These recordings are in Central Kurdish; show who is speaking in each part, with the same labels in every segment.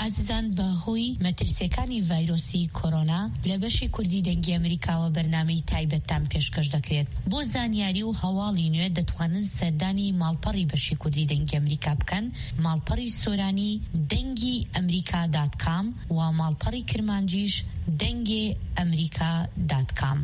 Speaker 1: عزیزان بەهۆی مەترسیەکانی ڤایرۆسی کۆرۆنا لە بەشی کوردی دەنگی ئەمریکاوە بەرنامەی تایبەتتان پێشکەش دەکرێت. بۆ زانیاری و هەواڵی نوێ دەتوانن سەردانی ماڵپەڕی بەشی کوردی دەنگی ئەمریکا بکەن، ماڵپەڕی سۆرانی دەنگی ئەمریکا.com و ماڵپەڕی کرمانجیش دەنگی ئەمریکا.com.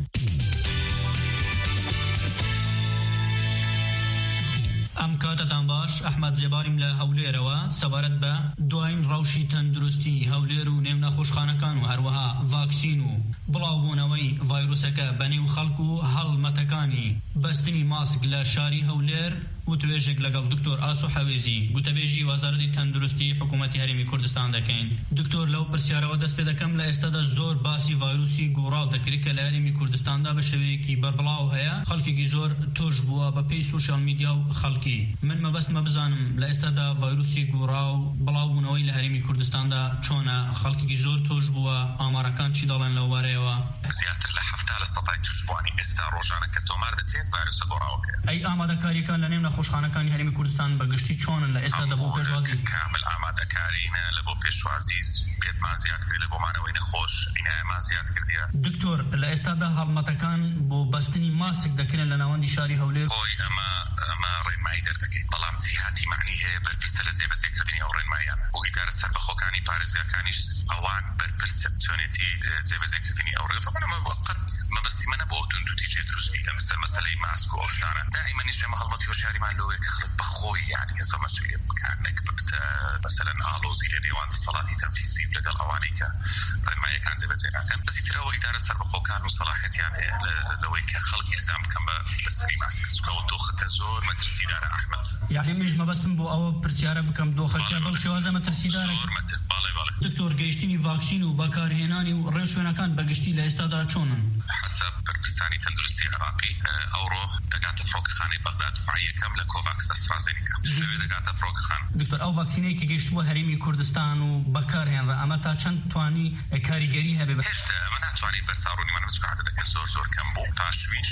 Speaker 2: ئەم کاتتان باش، ئەحمەد جێباریم لە هەولێرەوە سەبارەت بە دوایین ڕەوشی تەندروستی هەولێر و نێو نەخۆشخانەکان و هەروەها ڤاکسین و بڵاوبوونەوەی ڤایرۆسەکە بەنێو خەڵک و هەڵمەتەکانی بەستنی ماسک لە شاری هەولێر و توێژێک لەگەڵ دکتۆر ئاسو حەوێزی گوتەبێژی وەزارەتی تەندروستی حکوومەتی هەرێمی کوردستان دەکەین. دکتۆر لەو پرسیارەوە دەست پێ دەکەم لە ئێستادا زۆر باسی ڤایرۆسی گۆڕاو دەکرێت کە لە هەرێمی کوردستاندا بە شێوەیەکی بەربڵاو هەیە، خەڵکێکی زۆر تۆش بووە بە پێی سوشال میدیا و خەڵکی. من مەبەستمە بزانم لە ئێستادا ڤایرۆسی گۆڕاو بڵاوبوونەوەی لە هەرێمی کوردستاندا چۆنە، خەڵکێکی زۆر تۆش بووە، ئامارەکان چی دەڵێن لەو بارەیەوە؟
Speaker 3: زیاتر لە 70% توشبوانی ئێستا ڕۆژانە کە تۆمار دەکرێت ڤایرۆسە گۆڕاوەکە.
Speaker 2: ئەی ئامادەکاریەکان لە نێو نەخۆشخانەکانی هەرێمی کوردستان بەگشتی چۆنن لە ئێستادا بۆ پێشوازی؟
Speaker 3: کامل ئامادەکارینە لە بۆ پێشوازی بێتمان زیاد کرد لە بۆمانەوەی نەخۆش ئینایەمان زیاد کردیە.
Speaker 2: دکتۆر لە ئێستادا هەڵمەتەکان بۆ بەستنی ماسک دەکرێن لە ناوەندی شاری هەولێر؟
Speaker 3: خۆی ئەمە ڕێنمایی دەردەکەین، بەڵام جیهاتی معنی هەیە بەرپرسە لە جێبەجێکردنی ئەو ڕێنماییان و ئیدارە سەربەخۆکانی پارێزگاکانیش ئەوان بەرپرسە بتوانێتی جێبەجێکردنی ئەو ڕێ. طبعا وقت مەبەستی منە بۆ توندوتیجێ دروستی لە مەسەلەی ماسک و ئەو شتانە. دائیمەنیش ئێمە هەڵمەتی هۆشیاریمان لەوەیە کە خەڵک بەخۆی یعنی هێزە مەسئولیت بکات نەک ببتە مەسەلەن ئاڵۆزی لە نێوان دەسەڵاتی تەنفیزی لەگەڵ ئەوانەی کە ڕێنماییەکان جێبەجێ ناکەن. بەزیترەوە ئیدارە سەربەخۆکان و سەلاحیەتیان هەیە لەوەی کە خەڵک ئیلزام بکەن بە بەستنی ماسک. چونکە دۆخەکە زۆر مەترسیدارە ئەحمەد.
Speaker 2: یعنی منیش مەبەستم بۆ ئەوە پرسیارە بکەم دۆخەکە بەو شێوازە مەترسیدارە؟
Speaker 3: زۆر مەتر. بەڵێ بەڵێ.
Speaker 2: دکتۆر گەیشتنی ڤاکسین و بەکارهێنانی و ڕێوشوێنەکان بەگشتی لە ئێستادا چۆنن؟
Speaker 3: حسب بەرپرسانی تەندروستی عراقی ئەوڕۆ دەگاتە فڕۆکەخانەی بەغداد دفاعی یەکەم لە کۆڤاکس ئەسترازێنیکا شوێ دەگاتە فڕۆکەخان.
Speaker 2: دکتۆر ئەو ڤاکسینەی کە گەیشتووە هەرێمی کوردستان و بەکارهێنرا ئەمە تا چەند توانی کاریگەری هەبێ؟
Speaker 3: هێشتا ئەمە ناتوانێت بەرساڕوونی منە بچکە عەدەدەکە زۆر کەم بوو. پاشویش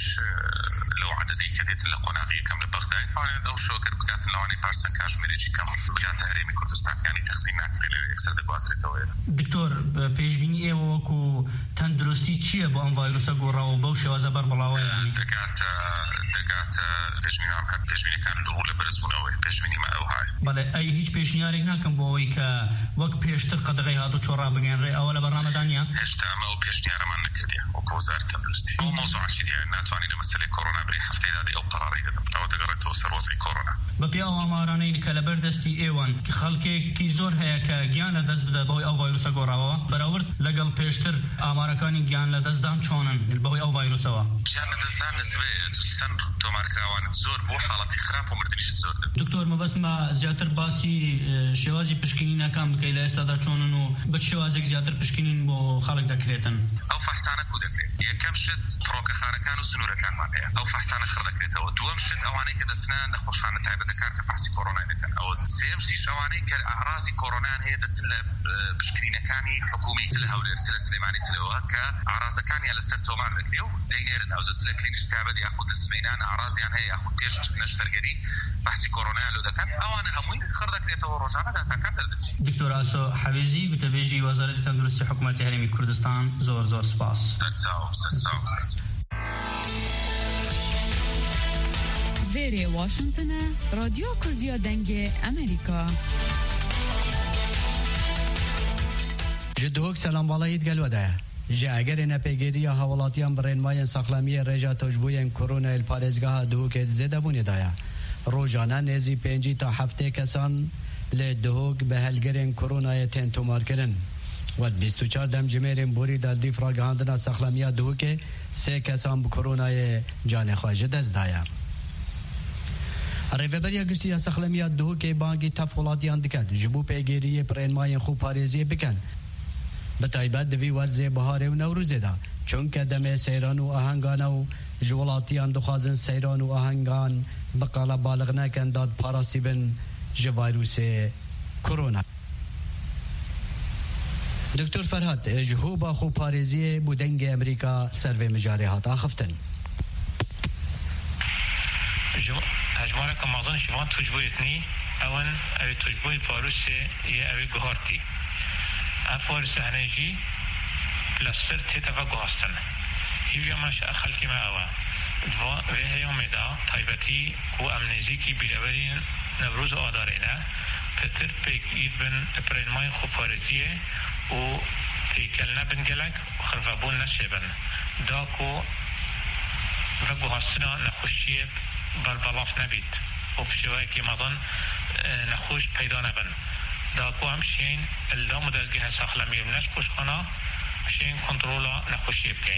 Speaker 3: لەو عەدەدەی کە دێتن لە قۆناغی یەکەم لە بەغداد ئەو شۆکر بگاتن لەوانەی پارچەند کاتژمێرێکی کەم بگاتە هەرێمی کوردستان، یعنی تەخزین ناکرێت لەوێ یەکسەر دەگوازرێتەوە.
Speaker 2: دکتۆر پێشبینی ئێوە وەکو تەندروستی چییە بۆ ئەم ڤایرۆسە گۆڕاوە بەو شێوازە بەربڵاوە؟ دەگاتە
Speaker 3: پێشبینیان هەر پێشبینیەکان دوڕوو لە بەرزبوونەوەی پێشبینیمە ئەو هاي.
Speaker 2: بەڵێ ئەی هیچ پێشنیارێک ناکەم بۆ ئەوەی کە وەک پێشتر قەدەغەی هاتوو چۆڕا بگەێنرێ ئەوە لە بەرنامەدانە؟
Speaker 3: هێشتا ئەمە ئەو پێشنیارەمان نەکردیە وەکو وەزارەتی تەندروستی. ئەو مۆزوعەشی دیارە ناتوانین لە مەسەلەی کۆڕۆنا بڕی هەفتەی دادی ئەو قەراری دەدەم. ئەوە دەگەڕێتەوە سەر وەزعی کۆڕۆنا.
Speaker 2: بەپێی ئەو ئامارانەی کە لەبەردەستی ئێوەن کە خەڵکێکی زۆر هەیە کە گیان لەدەست بدات بەهۆی ئەو ڤایرۆسە گۆڕاوە بەراورد لەگەڵ پێشتر ئامارەکانی گیان لەدەستدان چۆنن بەهۆی ئەو ڤایرۆسەوە؟
Speaker 3: گیان لەدەستدان نسبەیە چەند تۆمارکراوانت زۆر بوو، حاڵەتی خراپ و مردنیشت زۆر.
Speaker 2: دکتۆر مەبەستمە زیاتر باسی شێوازی پشکنینەکان بکەی لە ئێستادا چۆنن و بە شێوازێک زیاتر پشکنین بۆ خەڵک دەکرێتن؟
Speaker 3: ئەو فەحسانە کو دەکرێت. یەکەم شت فڕۆکەخانەکان و سنوورەکانمان هەیە، ئەو فەحسانە خڕ دەکرێتەوە. دووەم شت ئەوانەی کە دەچنە نەخۆشخانە تایبەتەکان کە فەحسی کۆڕۆنای دەکەن. ئەوە سێم شتیش ئەوانەی کە ئاعرازی کۆڕۆنایان هەیە دەچن لە پشکنینەکانی حکومی لە هەولێر لە سلێمانی سلەوە کە ئاعرازەکانیان لەسەر تۆمار دەکرێت و دەینێرن ئەو لە کلینیک تایبەت یاخود دەسمێنان ئاعرازیان هەیە یاخود پێش نەشتەرگەری بەحسی کۆڕۆنایان لۆ دەکەن. ئەوانە هەمووی خڕ دەکرێتەوە ڕۆژانە داتاکان دەردەچێت.
Speaker 2: دکتۆر ئاسو حەوێزی گوتەبێژی وەزارەتی تەندروستی حکوومەتی هەرێمی کوردستان زۆر سپاس.
Speaker 4: Vêrê Washington'a Radyo Kurdiya Dengê Amerika.
Speaker 5: Ji duhok selambalayît gel vedaya. Ji egerê nepêgeriya hawilatiyan bi rênmayên saxlamiya rêja tojbûyên koronayê li parêzgeha duhokê zêdebûnê de ye. Rojane nêzî 5 ta 7 kesan lê duhok bi helgerên koronayê tên tomarkirin. Wed 24 demjimêrên borî der dîf ragihandina saxlamiya duhokê 3 kesan bi koronayê canê xwe ji dest daye. Rêveberiya giştiya saxlamiya duhokê bangî tef welatiyan diket ji bo pêgeriyê rênmayên xwe parêziyê bikin. Bi taybet di vî werzê biharê û Newrûzê de çunke demê seyran û ahengan û ji welatiyan dixwazin seyran û ahengan bi qala balig nekin dadparastî bin ji vayrûsê korona. Doktor Ferhat ji hoba xwe parêziyê bû dengê Amerîka ser vê mijarê hat axiftin.
Speaker 6: هجمارك مازن شوان تجبويتني أون أو تجبوي فاروسي يا أو جهارتي افور سهنجي لسر تتفقه هستن هیویا ماش خلقی ما آوا و هیوم دا طایبتی و امنیزیکی بیلورین نوروز آدارینا پتر پیگیر بن پرینمای خوبارزیه و تیکلنا بنگلک و خرفابون نشبن داکو وقو هستنا نخوشیه بالبلاف نبید و بشوایی که مظن نخوش پیدا نبن داکو همشین الدام دزگه ساخلمی بنش خوشخانا بشین کنترولا نخوشیه بکین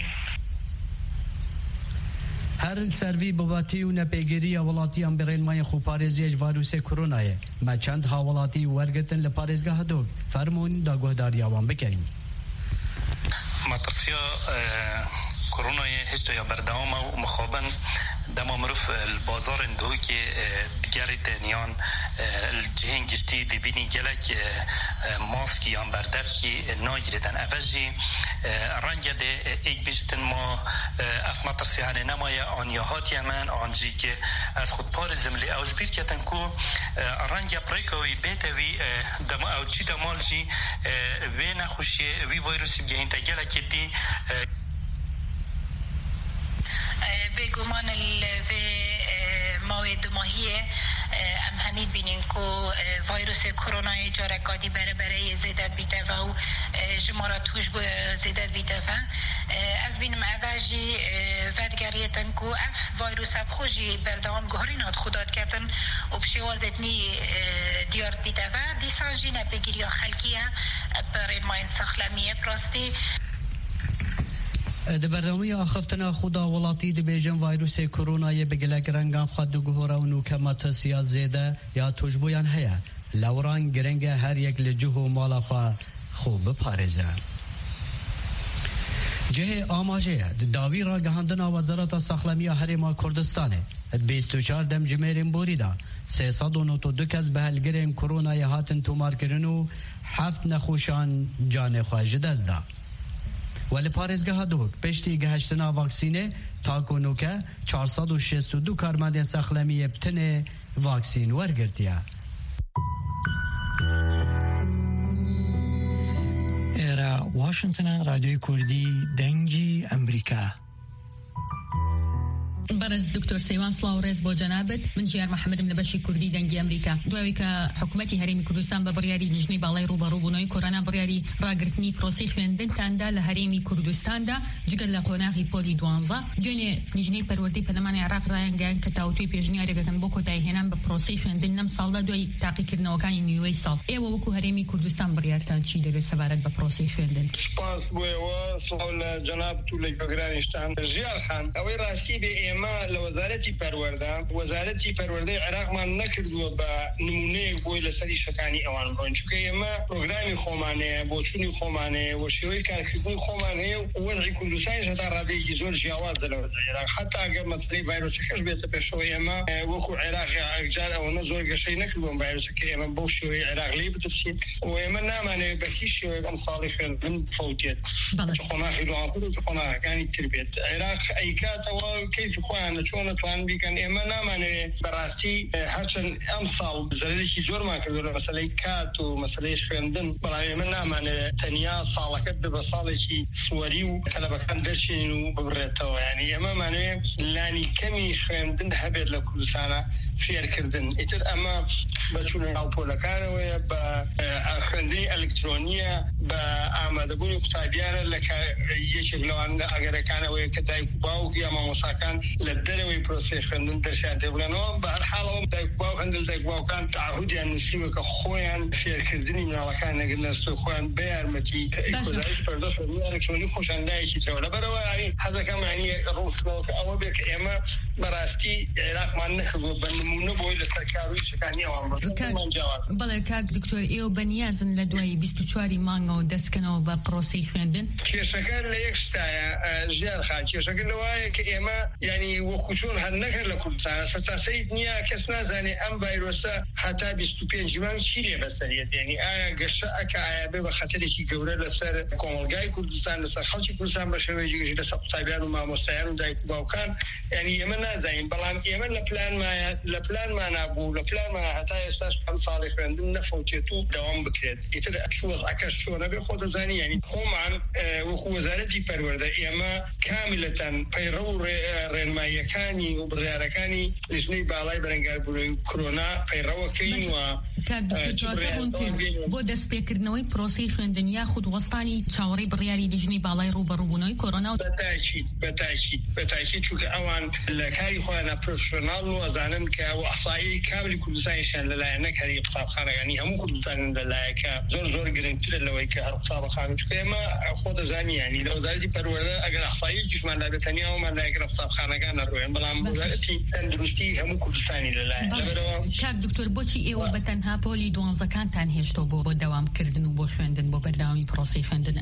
Speaker 5: هر سروی باباتی و نپیگیری اولاتیان برین مای خوبارزی ویروس کرونایه ما چند حوالاتی ورگتن لپارزگاه دوگ فرمون داگوهداری آوان بکریم
Speaker 7: مطرسيا كورونا هيش يا بردوامة ومخابن دما مرف البازار اندوكي دياري تانيان الجهين جشتي دبيني جلك ماسكي يان بردفكي ناجردن افجي رنجا دي ايك بيشتن ما اف مطرسيا هاني نمايا آن يهات يمن آن جيكي از خود پارزم لی اوش بير كتن كو رنجا بريكوي بيتوي دما او جي دمال جي وي نخوشي وي فيروسي بجهين تجلك دي
Speaker 8: بگمان مواد ماهیه ام همین بینیم که ویروس کرونا جارکادی برای زیادت بیته و جمارات توش زیادت بیته و از بینم اوجی ودگریتن که اف ویروس خوشی بردام گهرینات خودات کتن و بشوازتنی دیارت بیته و دیسانجی نپگیری خلکیه برای ماین سخلمیه پراستی
Speaker 5: دبرنامه آخفتنا خدا ولاتی دبیجن ویروس کرونای بگلک رنگان خود دو گهورا و نوکمات سیاز زیده یا توجبویان هیا لوران گرنگ هر یک لجهو مالا خوب پارزه جه آماجه داوی را گهاندن وزارت ساخلمی هرما کردستانه 24 دم جمیرین بوریدا 392 کس به هلگرین کرونای هاتن تومار کرنو 7 نخوشان جان خواهج دزدا ولی پارزگاه دوک پشتی گهشتنا واکسینه تا کنوکه 462 کارمند ساخلمی ابتن واکسین ورگرتیا
Speaker 9: ایرا واشنطن رادیوی کردی دنگی امریکا
Speaker 10: برز دكتور سيوان سلاوريز بو جنابت من جيار محمد من بشي كردي دنجي امريكا دوي ك حكومتي هريمي كردستان ببرياري لجني بالاي روبارو بونوي كورونا برياري راغرتني بروسي خويندن تاندا لهريمي كردستان دا جگل لقوناغي بولي دوانزا دوني لجني پروردي پنمان عراق راينگان كتاوتوي بيجني اريگا كان بوكو تايهنان ببروسي خويندن نم سالدا دوي تاقي كرنو كان نيوي سال اي وكو هريمي كردستان بريارتان چي دغه سبارت ببروسي خويندن
Speaker 11: سپاس بو سلاول جناب تو لگرانستان جيار خان او راسي بي ما لوزارتي پرورده عراق ما نکردو با نمونه بوی لسری شکانی اوان برون چونکه ما پروگرامی خومانه بوچونی خومانه و شوی کارکردن خومانه و وضعی کردستان جدا رادی زور جواز لوزار عراق حتی اگر مسئله ویروس کش بیت پشوی ما وکو عراق اجار او نزور گشی نکردو ویروس که ما بو شوی عراق لی بتفسیر و ما نامانه به هیچ شوی امثالی خن فوتیت خونا خیلو آخر خونا کانی تربیت عراق ایکات و کیف خوان چون توان بیکن اما نامانه براسی هرچند امثال زلیکی زور ما کردن مسئله کات و مسئله شوندن برای من نامانه تنیا سالکت به سالکی سواری و طلبکان درچین و ببرتوا یعنی اما معنی لانی کمی شوندن هبید لکردستان فیر کردن اتر اما بچون اوپولکان و با خوندنی الکترونیه با آماده بودن کتابیان لک یک لوان اگر کانه و کدای باو یا ما مساکان لدره و پروسه خوندن درشان دیولانو به هر حال دای باو هندل دای باو کان تعهدی نسیم که خویان فیر کردنی مالکان نگنست خویان بیارمتی کدای پرداخت الکترونی خوشنده کی ترولا برای هذا کم یعنی روز نو او به که اما براستی عراق من نخو نمونه بوی لسرکاروی شکانی آن من جواز
Speaker 10: بله کاک دکتور ایو بنیازن لدوی 24 مانگا و دستکنو با پروسی خوندن
Speaker 11: که شکر لیکستایا جیار خان که شکر لوایه که اما یعنی وکوچون هر نکر لکردستان ستاسید نیا کس نزنی ام ئەم ڤایرۆسە هەتا 25 مانگ چی لێ بەسەریەت یعنی ئایا گەشە ئەکە ئایا بێ بە خەتەرێکی گەورە لەسەر کۆمەلگای کوردستان لەسەر خەڵکی کوردستان بە شێوەیەکی لەسەر قوتابیان و مامۆستایان و دایک و باوکان یعنی ئێمە نازانین بەڵام ئێمە لە پلانمان بوو لە پلانمان هەتا ئێستاش ئەم ساڵی خوێندن نەفەوتێت و دەوام بکرێت ئیتر وەزعەکەش چۆنە بێ خۆ دەزانی یعنی خۆمان وەکو وەزارەتی پەروەردە ئێمە کاملەتەن پەیڕە و ڕێنماییەکانی و بڕیارەکانی لیژنەی باڵای بەرەنگاربوونەوەی کۆرۆنا پەیڕەوەکەین و
Speaker 10: بۆ دەستپێکردنەوەی پرۆسی خوێندن یاخود وەستانی چاوەڕێی بڕیاری لیژنەی باڵای ڕوبەڕووبوونەوەی کۆرۆنا
Speaker 11: بەتاکید چونکە ئەوان لە کاری خۆیانە پرۆفیشناڵ و ئەزانن کە ئەحسایی کاملی کوردستانیشیان لەلایەن نەکاری قوتابخانەکانی هەموو کوردستانن لەلایەکە زۆر گرنگترە لەوەی کە هەر قوتابخانە چونکە ئێمە خۆ دەزانی یعنی لە وەزارەتی پەروەردە ئەگەر ئەحساییەکیشمان لابێت تەنیاومان لایەگەرە قوتابخانەکان نەڕۆیان بەڵام وەزارەتی تەندروستی هەموو کوردستانی لەلایەن لەبەرەوە
Speaker 10: کاک دکتۆر بۆچی ئێوە بەتەنها پۆلی 12کانتان هێشتۆ بۆ دەوامکردن و بۆ خوێندن بۆ بەردەوامی پرۆسی خوێندن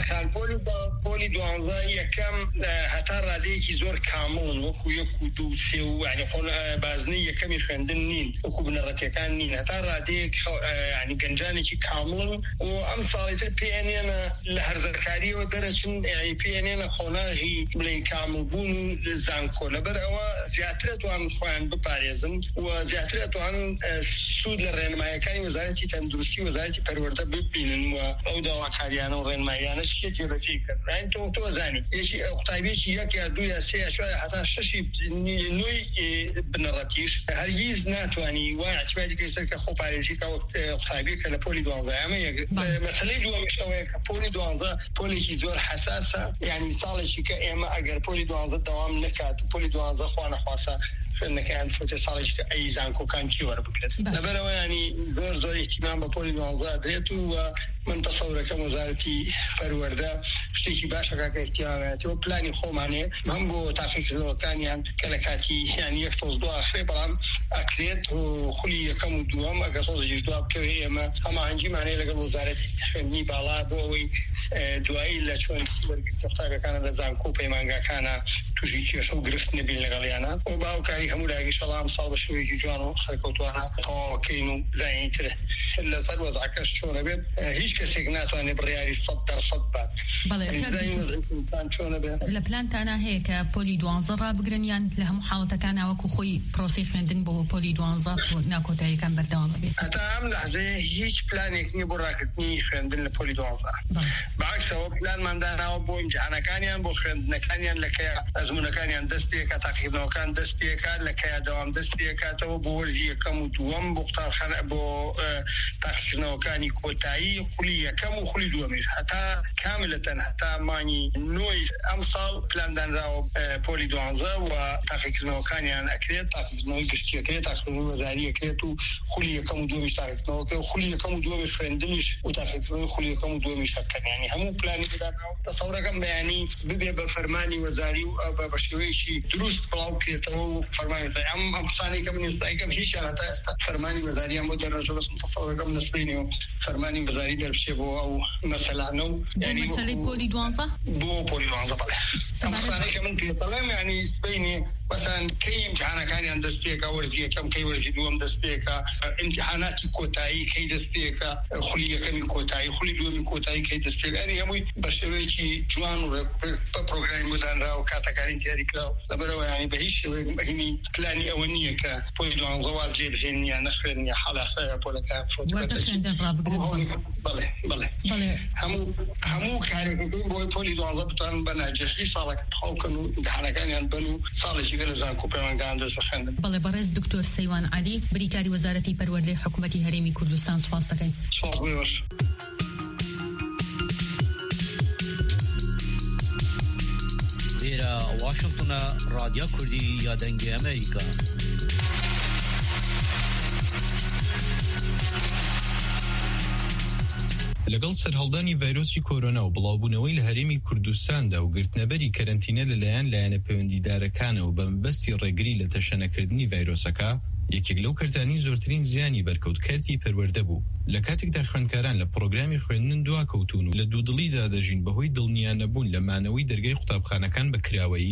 Speaker 11: پۆلی 12 یەکەم هەتا ڕادەیەکی زۆر کامڵن وەکو 1 و 2 3 و یعنی خۆن بازنەی یەکەمی خوێندن نین وەکو بنەڕەتیەکان نین هەتا ڕادەیەک یعنی گەنجانێکی کامڵن و ئەم ساڵی تر پێێنێنە لە هەرزەرکاریەوە دەرەچن یعنی پێێنێنە خۆناغی بڵێن کاملبوون و زانکۆ لەبەر ئەوە زیاترە توان خۆیان بپارێزن و زیاترە توان سوود لە ڕێنمایەکانی وەزارەتی تەندروستی وەزارەتی پەروەردە ببینن و ئەو داواکاریانە و ڕێنماییانە چی جێبەجێ کردن تۆ زانی یەکی قوتابیەکی 1 یا 2 یا 3 یا 4 هەتا 6 نوێی بنەڕەتیش هەرگیز ناتوانی وای اعتباری کەسەر کە خۆ پارێزی کە قوتابیەکە لە پۆلی 12 ئەمە مەسەلەی دووەمیش ئەوەیە کە پۆلی 12 پۆلێکی زۆر حساسە یعنی ساڵێکی کە ئێمە ئەگەر پۆلی 12 دەوام نکات و پۆلی 12 خوا نەخواسە خوێندنەکەیان فوتە ساڵێکی کە ئەی زانکۆکان کی وەربگرێت لەبەرەوە ینی زۆر احتیمام بە پۆلی 12 درێت و من تەسەورەکەم وەزارەتی پەروەردە شتێکی باشەکە کە احتیمامەتەوە پلانی خۆمانەیە هەم بۆ تاقیکردنەوەکانیان کە لە کاتی یعنی 1 تۆز 2 ئاخرێ بەڵام ئەکرێت و خولی یەکەم و دووەم ئەگەر تۆزێکی دوا بکەوێ ئێمە هەماهەنگیمانەیە لەگەڵ وەزارەتی خوێندنی باڵا بۆ ئەوەی دوایی لە چۆن وەرگرتنی قوتابیەکانە لە زانکۆ و پەیمانگاکانە تووشی کێشە و گرفت نەبین لەگەڵیانە و باوکاری هەموو لایەکی شەڵام ساڵ بە شێوەیەکی جوان و سەرکەوتوانە تەواوەکەین و زانینترە لەسەر وەزعەکەش چۆنە بێت هیچ کەسێک ناتوانێت بڕیاری 100% بات
Speaker 10: لە پلانتانە هەیە کە پۆلی 12 ڕابگرن یان لە هەموو حاڵەتەکان وەکو خۆی پرۆسی خوێندن بۆ پۆلی 12 ناکۆتاییەکان بەردەوام بێت
Speaker 11: هەتا ئەم لەحزەیە هیچ پلانێک نییە بۆ ڕاکردنی خوێندن لە پۆلی 12 بەعکسەوە پلانمانداناوە بۆ ئیمتیحانەکانیان بۆ خوێندنەکانیان لەکەیە ئەزمونەکانیان دەست پێکات تاقیکردنەوەکان دەست پێکات لەکەیە دەوام دەست پێکاتەوە بۆ وەرزی یەکەم و دووەم بۆ قوتابخانە بۆ تاقیکردنەوەکانی کۆتایی خولی یەکەم و خولی دووەمیش هەتا کاملەتەن هەتا مانی نۆی ئەم ساڵ پلاندانراوە پۆلی 12 و تاقیکردنەوەکانیان ئەکرێت تاقیکردنەوەی گشتیەکرێت تاقیکردنەوەی وەزاری ئەکرێت و خولی یەکەم و دووەمیش تاقیکردنەوەکە خولی یەکەم و دووەمیش خوێندنیش و تاقیکردنەوەی خولی یەکەم و دووەمیش هەکەن یعنی هەموو پلانی بدانراوە تەسەورەکەم بەیانی ببێ بە فەرمانی وەزاری و بە شێوەیەکی دروست بڵاو بکرێتەوە و فەرمانی وەزاری ئەم قسانەی کە من ئێستاکەم هیچیان هەتا ئێستا فەرمانی وەزاریان بۆ دەرنەچوو بەس تەسەورەکەم نسبینی و فەرمانی وەزاری دەربچێ بۆ ئەو مەسەلانە و
Speaker 10: یعنی مەسەلەی پۆلی 12
Speaker 11: بۆ پۆلی 12 بەڵێ ئەم قسانەی کە من پێدەڵێم یعنی سبەینێ مثلا کەی امتحانەکانیان دەست پێکا وەرزی یەکەم کەی وەرزی دووەم دەست پێکا امتحاناتی کۆتایی کەی دەست پێکا خولی یەکەمی کۆتایی خولی دووەمی کۆتایی کەی دەست پێکا یعنی هەمووی بە شێوەیەکی جوان و بە پرۆگرامی بۆدانرا و کاتەکانی دیاری کراوە لەبەرەوە یعنی بە هیچ شێوەیەک بەهێنی پلانی ئەوە نییە کە پۆلی 12 واز لێ بهێن یان نەخوێن یا حاڵاسایە پۆلەکە بەڵێ هەموو کارێکەکەین بۆی پۆلی 12 بتوانن بە ناجەحی ساڵەکە تەواوکەن و امتحانەکانیان بن و ساڵێکی لە زانکۆ پەیمانگاکان دەست بەخێندن
Speaker 10: بەڵێ بەڕێز دکتۆر سەیوان عەلی بریکاری وەزارەتی پەروەردەی حکوومەتی هەرێمی کوردستان سوپاس دەکەین.
Speaker 11: سوپاس بۆش.
Speaker 12: لێرە واشنگتنە رادیۆ کوردی یادەنگی ئەمریکا.
Speaker 13: لەگەڵ سەرهەڵدانی ڤایرۆسی کۆرۆنا و بڵاوبوونەوەی لە هەرێمی کوردستاندا و گرتنەبەری کەرەنتینە لەلایەن لایەنە پەیوەندیدارەکانەوە بە مەبەستی ڕێگری لە تەشەنەکردنی ڤایرۆسەکە یەکێک لەو کەرتانی زۆرترین زیانی بەرکەوت کەرتی پەروەردە بوو. لە کاتێکدا خوێندکاران لە پرۆگرامی خوێندن دواکەوتون و لە دوودڵیدا دەژین بەهۆی دڵنیانەبوون لە مانەوەی دەرگای قوتابخانەکان بەکراوەیی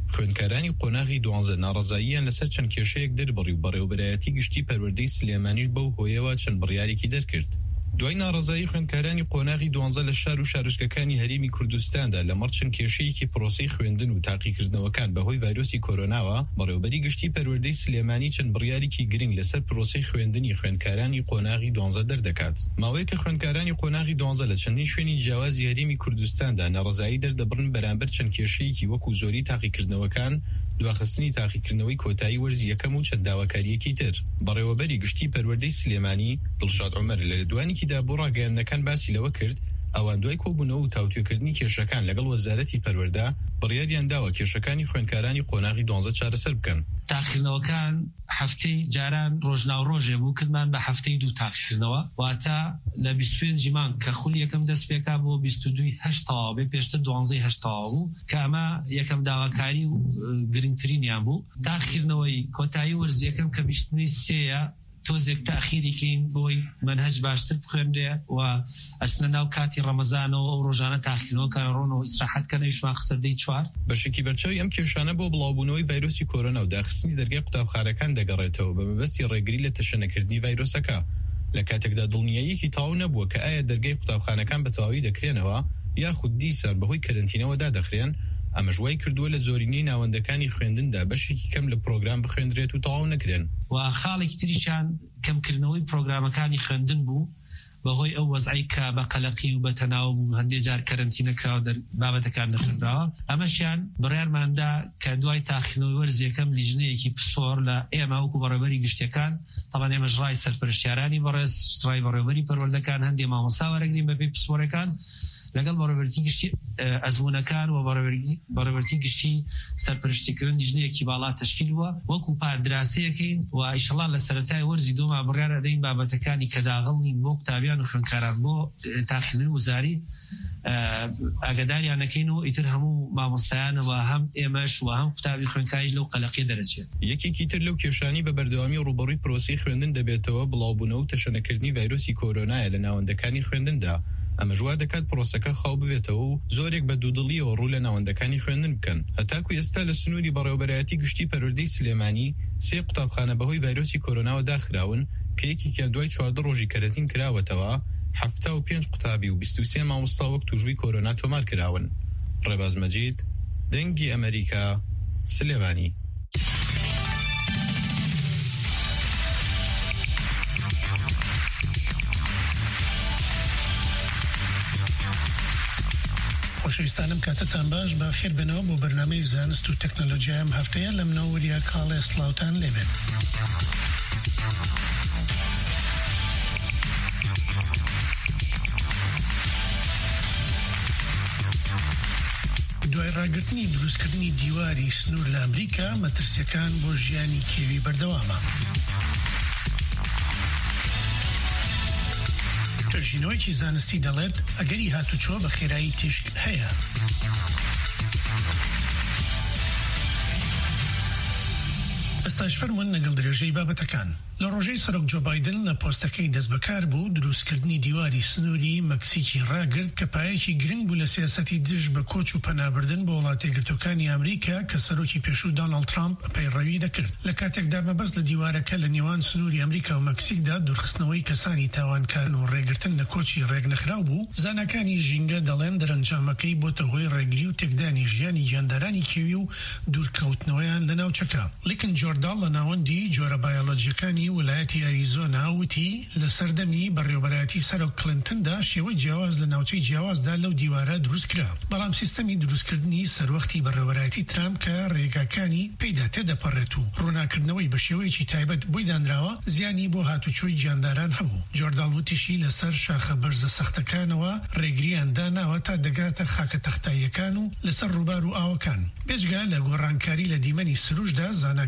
Speaker 13: خوێندکارانی قۆناغی 12 ناڕەزاییان لەسەر چەند کێشەیەک دەربڕی و بەڕێوەبەرایەتی گشتی پەروەردەی سلێمانیش بەو هۆیەوە چەند بڕیارێکی دەرکرد. دوای ناڕەزایی خوێندکارانی قۆناغی 12 لە شار و شارۆچکەکانی هەرێمی کوردستاندا لەمەڕ چەند کێشەیەکی پرۆسەی خوێندن و تاقیکردنەوەکان بەهۆی ڤایرۆسی کۆرۆناوە، بەڕێوەبەری گشتی پەروەردەی سلێمانی چەند بڕیارێکی گرنگ لەسەر پرۆسەی خوێندنی خوێندکارانی قۆناغی 12 دەردەکات. ماوەیە کە خوێندکارانی قۆناغی 12 لە چەندین شوێنی جیاوازی هەرێمی کوردستاندا ناڕەزایی دەردەبڕن بەرامبەر چەند کێشەیەکی وەکو زۆری تاقیکردنەوەکان، دواخستنی تاقیکردنەوەی کۆتایی وەرزی یەکەم و چەند داواکاریەکی تر. بەڕێوەبەری گشتی پەروەردەی سلێمانی دڵشاد عومەر لە دوانێکیدا بۆ ڕاگەیاندنەکان باسی لەوە کرد ئەوان دوای کۆبوونەوە و تاوتوێکردنی کێشەکان لەگەڵ وەزارەتی پەروەردە بڕیاریان داوە کێشەکانی خوێندکارانی قۆناغی 12 چارەسەر بکەن.
Speaker 14: تاقیکردنەوەکان هەفتەی جاران ڕۆژناوڕۆژێ بوو کردمان بە هەفتەی 2 تاقیکردنەوە، واتە لە 25 مانگ کە خولی یەکەم دەست پێکا بۆ 22 هەشت تەواو بێ، پێشتر 12 هەشت تەواو بوو کە ئەمە یەکەم داواکاری و گرنگترینیان بوو. تاقیکردنەوەی کۆتایی وەرزیەکەم کە 23 تۆزێک تاخیریکەین بۆی منهج باشتر بخوێنرێ و ئەچنە ناو کاتی ڕەمەزانەوە ئەو ڕۆژانە تاقیکردنەوەکان ڕۆنەوە ئیستراحەتکەن ئەویشمان خستە دەی 4.
Speaker 13: بەشێکی بەرچاوی ئەم کێشانە بۆ بڵاوبوونەوەی ڤایرۆسی کۆرۆنا و داخستنی دەرگای قوتابخانەکان دەگەڕێتەوە بە مەبەستی ڕێگری لە تەشەنەکردنی ڤایرۆسەکە. لە کاتێکدا دڵنیاییەکی تاو نەبووە کە ئایا دەرگای قوتابخانەکان بە تەواوی دەکرێنەوە یاخود دیسان بەهۆی کەرەنتینەوە دادەخرێن، ئەمە ژوای کردووە لە زۆرینەی ناوەندەکانی خوێندندا بەشێکی کەم لە پرۆگرام بخوێندرێت و تەواو نەکرێن.
Speaker 14: و خاڵێکی تریشان کەمکردنەوەی پرۆگرامەکانی خوێندن بوو بەهۆی ئەو وەزعی کە بە قەلەقی و بە تەناو بوو، هەندێک جار کەرەنتینەکراوە بابەتەکان نەخوێندراوە. ئەمەشیان بڕیارماندا کە دوای تاقیکردنەوەی وەرزیەکەم لیژنەیەکی پسپۆر لە ئێمە وەکو بەڕێوەبەری گشتیەکان، تەڵان ئێمەش ڕای سەرپەرشتیارانی بەڕێز ڕای بەڕێوەبەری پەروەردەکان هەندێک مامۆستا وەرەگرین بەپێی پسپۆرەکان لەگەڵ بەڕێوەبەری گشتی ئەزمونەکان و بەڕێوەبەری گشتی سەرپەرشتیکردن لیژنەیەکی باڵا تەشکیل بووە وەکو پادراسەیەکەین و ئیشەڵا لە سەرەتای وەرزی دۆما بڕیار ئەدەین بابەتەکانی کە داغڵنی بۆ قوتابیان و خوێندکاران بۆ تاقیکردنی وزاری ئاگاداریانەکەین و ئیتر هەموو مامۆستایانەوە هەم ئێمەش و هەم قوتابی خوێندکاریش لەو قەلەقیە دەرەچێت.
Speaker 13: یەکێکی تر لەو کێشانی بە بەردەوامی ڕوبەڕووی پرۆسەی خوێندن دەبێتەوە بڵاوبوونەوە و تەشەنەکردنی ڤایرۆسی کۆرۆنایە لە ناوەندەکانی خوێندندا. ئەمە ژوا دەکات پرۆسەکە خاو ببێتەوە و زۆرێک بە دوودڵیەوە ڕوو لە ناوەندەکانی خوێندن بکەن. هەتاکو ئێستا لە سنووری بەڕێوەبەرایەتی گشتی پەروەردەی سلێمانی 3 قوتابخانە بەهۆی ڤایرۆسی کۆرۆناوە داخراون کە یەکێکیان دوای 14 ڕۆژی کەرەنتین کراوەتەوە، 75 قوتابی و 23 مامۆستا وەک توژوی کۆرۆنا تۆمار کراون. ڕێباز مەجید، دەنگی ئەمریکا، سلێمانی.
Speaker 15: خۆشەویستانم کاتتان باش، بە خێر بنەوە بۆ بەرنامەی زانست و تەکنۆلۆژیای ئەم هەفتەیە لە منەوەریە کاڵێ سڵاوتان لێبێت. دوای ڕاگررتنی دروستکردنی دیواری سنوور لە ئەمریکا، مەترسیەکان بۆ ژیانی کێوی بەردەوامە. توێژینەوەیکی زانستی دەڵێت ئەگەری هاتوچۆ بە خێرایی تیشک هەیە. ئێستاش فەرموون لەگەڵ درێژەی بابەتەکان. لە ڕۆژەی سەرۆک جۆ بایدن لە پۆستەکەی دەست بەکار بوو دروستکردنی دیواری سنووری مەکسیکی ڕاگرت کە پایەکی گرنگ بوو لە سیاسەتی دژ بە کۆچ و پەنابردن بۆ وڵاتە یەکگرتووەکانی ئەمریکا کە سەرۆکی پێشوو دۆناڵد ترامپ پەیڕەوی دەکرد. لە کاتێکدا مەبەست لە دیوارەکە لە نێوان سنووری ئەمریکا و مەکسیکدا دوورخستنەوەی کەسانی تاوانکار و ڕێگرتن لە کۆچی ڕێگنەخراو بوو، زانەکانی ژینگە دەڵێن دەرەنجامەکەی بۆتە هۆی ڕێگری و تێکدانی ژیانی گیاندارانی کێوی و دوورکەوتنەوەیان لە ناوچەکە. لیکن جۆرداڵ لە ناوەندی جۆرە بایۆلۆجیەکانی ویلایەتی ئەریزۆنا وتی لە سەردەمی بەڕێوەبەرایەتی سەرۆک کلنتندا شێوەی جیاواز لە ناوچەی جیاوازدا لەو دیوارە دروست کرا. بەڵام سیستەمی دروستکردنی سەروەختی بەڕێوەبەرایەتی ترامپ کە ڕێگاکانی پێیدا تێدەپەڕێت و ڕووناکردنەوەی بە شێوەیەکی تایبەت بۆی دانراوە زیانی بۆ هاتوچۆی گیانداران هەبوو. جۆرداڵ وتیشی لەسەر شاخە بەرزە سەختەکانەوە ڕێگریان داناوە تا دەگاتە خاکە تەختاییەکان و لەسەر ڕووبار و ئاوەکان. بێجگا لە گۆڕانکاری لە دیمەنی سروشدا زانکان نیگەران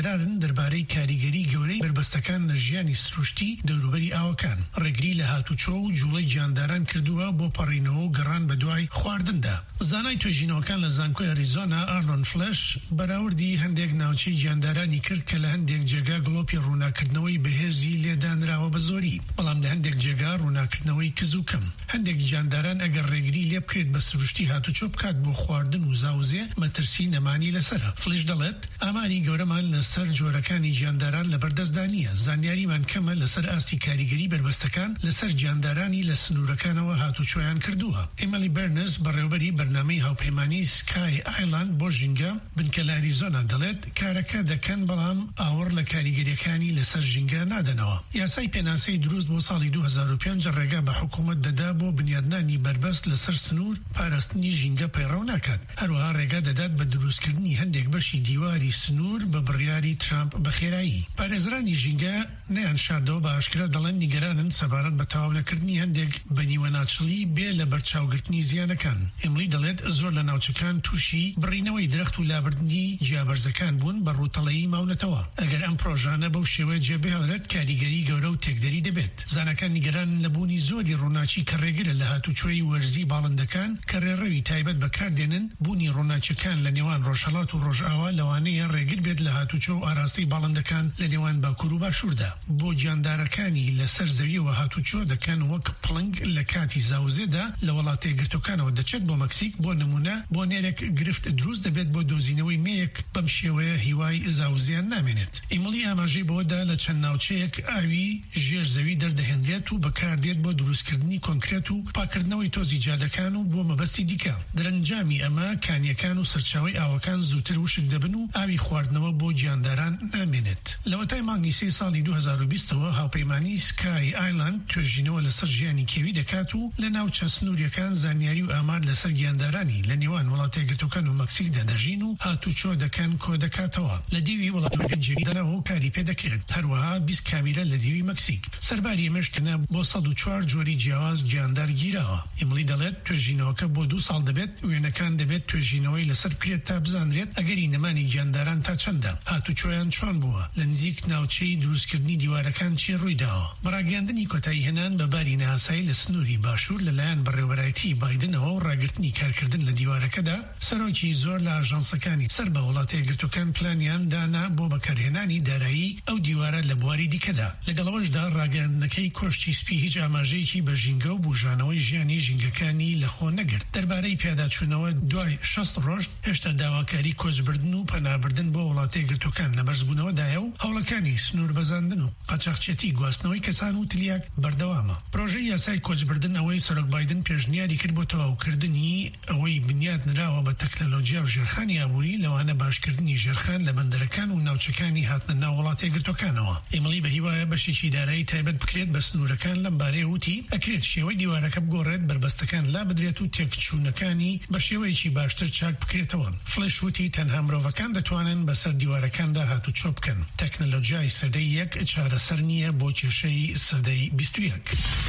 Speaker 15: ئاگادارن دەربارەی کاریگەری گەورەی بربەستەکان لە ژیانی سروشتی دەوروبەری ئاوەکان. ڕێگری لە هاتوچۆ و جوڵەی گیانداران کردووە بۆ پەڕینەوە و گەڕان بە دوای خواردندا. زانای توێژینەوەکان لە زانکۆی ئەریزۆنا ئارلۆن فلەش بەراوردی هەندێک ناوچەی گیاندارانی کرد کە لە هەندێک جێگا گڵۆپی ڕووناکردنەوەی بەهێزی لێدانراوە بە زۆری، بەڵام لە هەندێک جێگا ڕووناکردنەوەی کز و کەم. هەندێک گیانداران ئەگەر ڕێگری لێ بکرێت بە سروشتی هاتوچۆ بکات بۆ خواردن و زاوزێ مەترسی نەمانی لەسرە. فلش دەڵێت ئاماری گەورەمان لەسەر جۆرەکانی گیانداران لەبەردەستدانیە. زانیاریمان کەمە لەسەر ئاستی کاریگەری بربەستەکان لەسەر گیاندارانی لە سنوورەکانەوە هاتوچۆیان کردووە. ئێمەلی بەرنس بەڕێوەبەری بەرنامەی هاوپەیمانی سکای ئایلاند بۆ ژینگە بنکە لە ئەریزۆنا دەڵێت کارەکە دەکەن بەڵام ئاوەڕ لە کاریگەریەکانی لەسەر ژینگە نادەنەوە. یاسای پێناسەی دروست بۆ ساڵی 2005 ڕێگا بە حکوومەت دەدا بۆ بنیادنانی بربەست لەسەر سنوور پاراستنی ژینگە پەیڕەو ناکات. هەروەها ڕێگا دەدات بە دروستکردنی هەندێک بەشی دیواری سنوور بە بڕیاری ترامپ بەخێرایی. پارێزرانی ژینگە نەیان شاردەوە بە ئاشکرا دەڵێن نیگەرانن سەبارەت بە تەواو نەکردنی هەندێک بەنیوەناچڵی بێ لە بەرچاوگرتنی زیانەکان. ئێمەلی دەڵێت زۆر لە ناوچەکان تووشی بڕینەوەی درەخت و لابردنی جیابەرزەکان بوون بە ڕووتەڵەیی ماونەتەوە. ئەگەر ئەم پرۆژانە بەو شێوەیە جێبهێڵرێت کاریگەری گەورە و تێکدەری دەبێت. زانەکان نیگەرانن لە بوونی زۆری ڕووناچی کە ڕێگرە لە هاتوچۆی وەرزی باڵندەکان کە ڕێڕەوی تایبەت بەکاردێنن. بوونی ڕووناچیەکان لە نێوان ڕۆژهەڵات و ڕۆژئاوا لەوانەیە ڕێگر بێت لە هاتوچۆ و ئاراستی باڵندەکان لە نێوان باکوور و باشووردا. بۆ گیاندارەکانی لەسەر زەویەوە هاتوچۆ دەکەن وەک پڵنگ لە کاتی زاوزێدا لە وڵاتی گرتوەکانەوە دەچێت بۆ مەکسیک. بۆ نمونە بۆ نێرێک گرفت دروست دەبێت بۆ دۆزینەوەی مەیەک بەم شێوەیە هیوای زاوزیان نامێنێت. ئیمەڵی ئاماژەی بۆدا لە چەند ناوچەیەک ئاوی ژێر زەوی دەردەهێنرێت و بەکاردێت بۆ دروستکردنی کۆنکرێت و پاکردنەوەی تۆزی جادەکان و بۆ مەبەستی دیکە. دەرەنجامی ئەمە کانیەکان و سەرچاوی ئاوەکان زووتر وشک دەبن و ئاوی خواردنەوە بۆ گیانداران نامێنێت. لەوەتای مانگی سێ ساڵی 2020ەوە هاوپەیمانی سکای ئایلاند توێژینەوە لەسەر ژیانی کێوی دەکات و لە ناوچە سنووریەکان زانیاری و ئامار لەسەر گیاندارانی لە نێوان وڵاتی گرتوەکان و مەکسیکدا دەژین و هاتوچۆ دەکەن کۆ دەکاتەوە. لە دیوی وڵاتەکە جێگیدانەوە و کاری پێ دەکرێت. هەروەها 20 کامیرە لە دیوی مەکسیک. سەرباری مشکنە بۆ 104 جۆری جیاواز گیاندار گیراوە. ئیمەلی دەڵێت توێژینەوەکە بۆ 2 ساڵ دەبێت. وێنەکان دەبێت توێژینەوەی لەسەر بکرێت تا بزانرێت ئەگەری نەمانی گیانداران تا چەندە، هاتوچۆیان چۆن بووە، لە نزیک ناوچەی دروستکردنی دیوارەکان چی ڕوویداوە. بەڕاگەاندنی کۆتایی هێنان بە باری ناسایی لە سنووری باشوور لەلایەن بەڕێوەبەرایەتی بایدنەوە و ڕاگررتنی کارکردن لە دیوارەکەدا سەرۆکی زۆر لە ئاژانسەکانی سەر بە وڵاتی گرتوەکان پلانیان دانا بۆ بەکارهێنانی دارایی ئەو دیوارە لە بواری دیکەدا. لەگەڵەوەشدا ڕاگەاندنەکەی کۆشتی سپی هیچ ئاماژەیەکی بە ژینگە و بژانەوەی ژیانی ژینگەکانی لەخۆ نەگرت. دەربارەی پیاداچوونەوە دوای 6 ڕۆژ هێشتا داواکاری کۆچبردن و پەنابردن بۆ وڵاتی گرتوەکان لە بەرزبوونەوەدایە و هەوڵەکانی سنوور بەزاندن و قاچاقچێتی گواستنەوەی کەسان و تلیاک بەردەوامە. پرۆژەی یاسای کۆچبردن ئەوەی سەرۆک بایدن پێشنیاری کرد بۆ تەواوکردنی ئەوەی بنیاد نراوە بە تەکنەلۆژیا و ژێرخانی ئابووری لەوانە باشکردنی ژێرخان لە بەندەرەکان و ناوچەکانی هاتنە ناو وڵاتی گرتوەکانەوە. ئیمەلی بە هیوایە بەشێکی دارایی تایبەت بکرێت بە سنوورەکان لەم بارەیە وتی ئەکرێت شێوەی دیوارەکە بگۆڕێت بربەستەکان لا بدرێت و تێکچوونەکانی بە شێوەیەکی باشتر چاک بکرێتەوە. فلش وتی تەنها مرۆڤەکان دەتوانن بەسەر دیوارەکاندا هاتوچۆ بکەن. تەکنەلۆژیای سەدەی 1 چارەسەر نییە بۆ کێشەی سەدەی 21.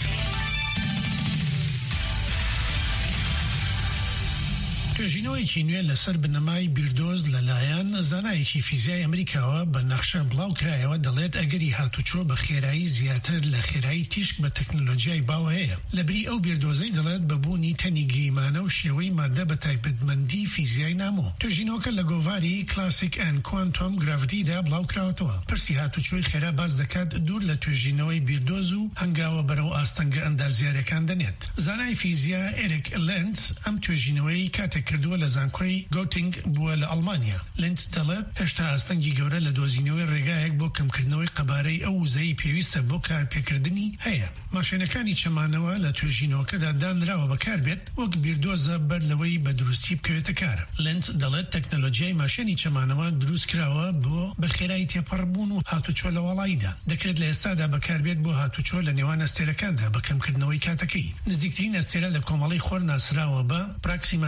Speaker 15: توێژینەوەیکی نوێ لەسەر بنەمای بیردۆز لەلایەن زانایەکی فیزیای ئەمریکاوە بە نەخشە بڵاو کرایەوە دەڵێت ئەگەری هاتوچۆ بە خێرایی زیاتر لە خێرایی تیشک بە تەکنۆلۆژیای باوە هەیە. لەبری ئەو بیردۆزەی دەڵێت بەبوونی تەنی گریمانە و شێوەی مادە بە تایبەتمەندی فیزیای نامۆ. توێژینەوەکە لە گۆڤاری کلاسیک ئەند کوانتۆم گرافیتیدا بڵاو کراوەتەوە. پرسی هاتوچۆی خێرا باز دەکات دوور لە توێژینەوەی بیردۆز و هەنگاوە بەرەو ئاستەنگە ئەندازیارەکان دەنێت. زانای فیزیا ئێریک لێنز ئەم توێژینەوەی کاتێک کردووە لە زانکۆی گۆتینگ بووە لە ئەڵمانیا. لێنز دەڵێت هێشتا ئاستەنگی گەورە لە دۆزینەوەی ڕێگایەک بۆ کەمکردنەوەی قەبارەی ئەو وزەی پێویستە بۆ کارپێکردنی هەیە. ماشێنەکانی چەمانەوە لە توێژینەوەکەدا دانراوە بەکار بێت وەک بیردۆزە بەر لەوەی بە دروستی بکەوێتە کار. لێنز دەڵێت تەکنەلۆژیای ماشێنی چەمانەوە دروست کراوە بۆ بەخێرایی تێپەڕبوون و هاتوچۆ لە وەڵاییدا. دەکرێت لە ئێستادا بەکار بێت بۆ هاتوچۆ لە نێوان ئەستێرەکاندا بە کەمکردنەوەی کاتەکەی. نزیکترین ئەستێرە لە کۆمەڵی خۆر ناسراوە بە پراکسیما سنتۆری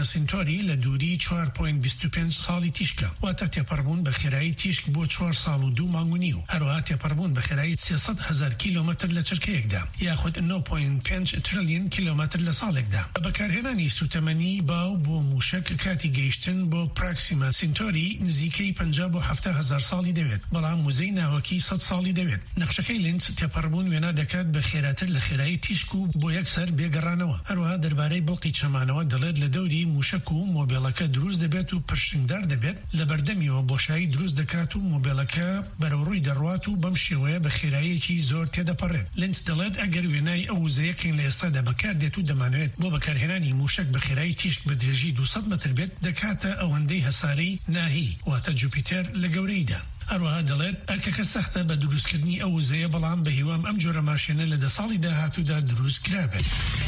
Speaker 15: دیواری لە دووری 4.25 ساڵی تیشکە واتە تێپەڕبوون بە خێرایی تیشک بۆ 4 ساڵ و 2 مانگ و نیو هەروەها تێپەڕبوون بە خێرایی 300,000 کیلومتر لە چرکەیەکدا یاخود 9.5 تریلیۆن کیلومتر لە ساڵێکدا بەکارهێنانی سوتەمەنی باو بۆ موشک کاتی گەیشتن بۆ پراکسیما سنتۆری نزیکەی 50 بۆ 70,000 ساڵی دەوێت بەڵام موزەی ناوەکی 100 ساڵی دەوێت نەخشەکەی لینز تێپەڕبوون وێنا دەکات بە خێراتر لە خێرایی تیشک و بۆ یەکسەر بێگەڕانەوە هەروەها دەربارەی بڵقی چەمانەوە دەڵێت لە دەوری موشک و مۆبیلەکە دروست دەبێت و پرشنگدار دەبێت لە بەردەمیەوە بۆشایی دروست دەکات و مۆبیلەکە بەرەوڕووی دەڕوات و بەم شێوەیە بە خێراییەکی زۆر تێدەپەڕێت لینز دەڵێت ئەگەر وێنای ئەو وزەیەکەین لە ئێستادا بەکاردێت و دەمانوێت بۆ بەکارهێنانی موشک بە خێرایی تیشک بە درێژی 200 متر بێت دەکاتە ئەوەندەی هەسارەی ناهی واتە جوپیتەر لە گەورەیدا هەروەها دەڵێت ئەرکەکە سەختە بە دروستکردنی ئەو وزەیە بەڵام بە هیوام ئەم جۆرە ماشێنە لە 10 ساڵی داهاتوودا دروست کرابێت.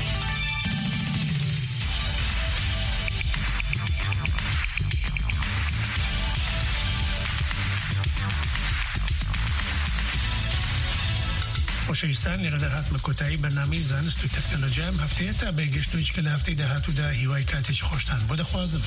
Speaker 15: خۆشەویستان لێرەدا هاتمە کۆتایی بەرنامەی زانست و تەکنۆلۆژیام هەفتەیە تا بەگەشتویچ کە لە هەفتەی داهاتوودا هیوای کاتێکی خۆشتان بۆ دەخوازم.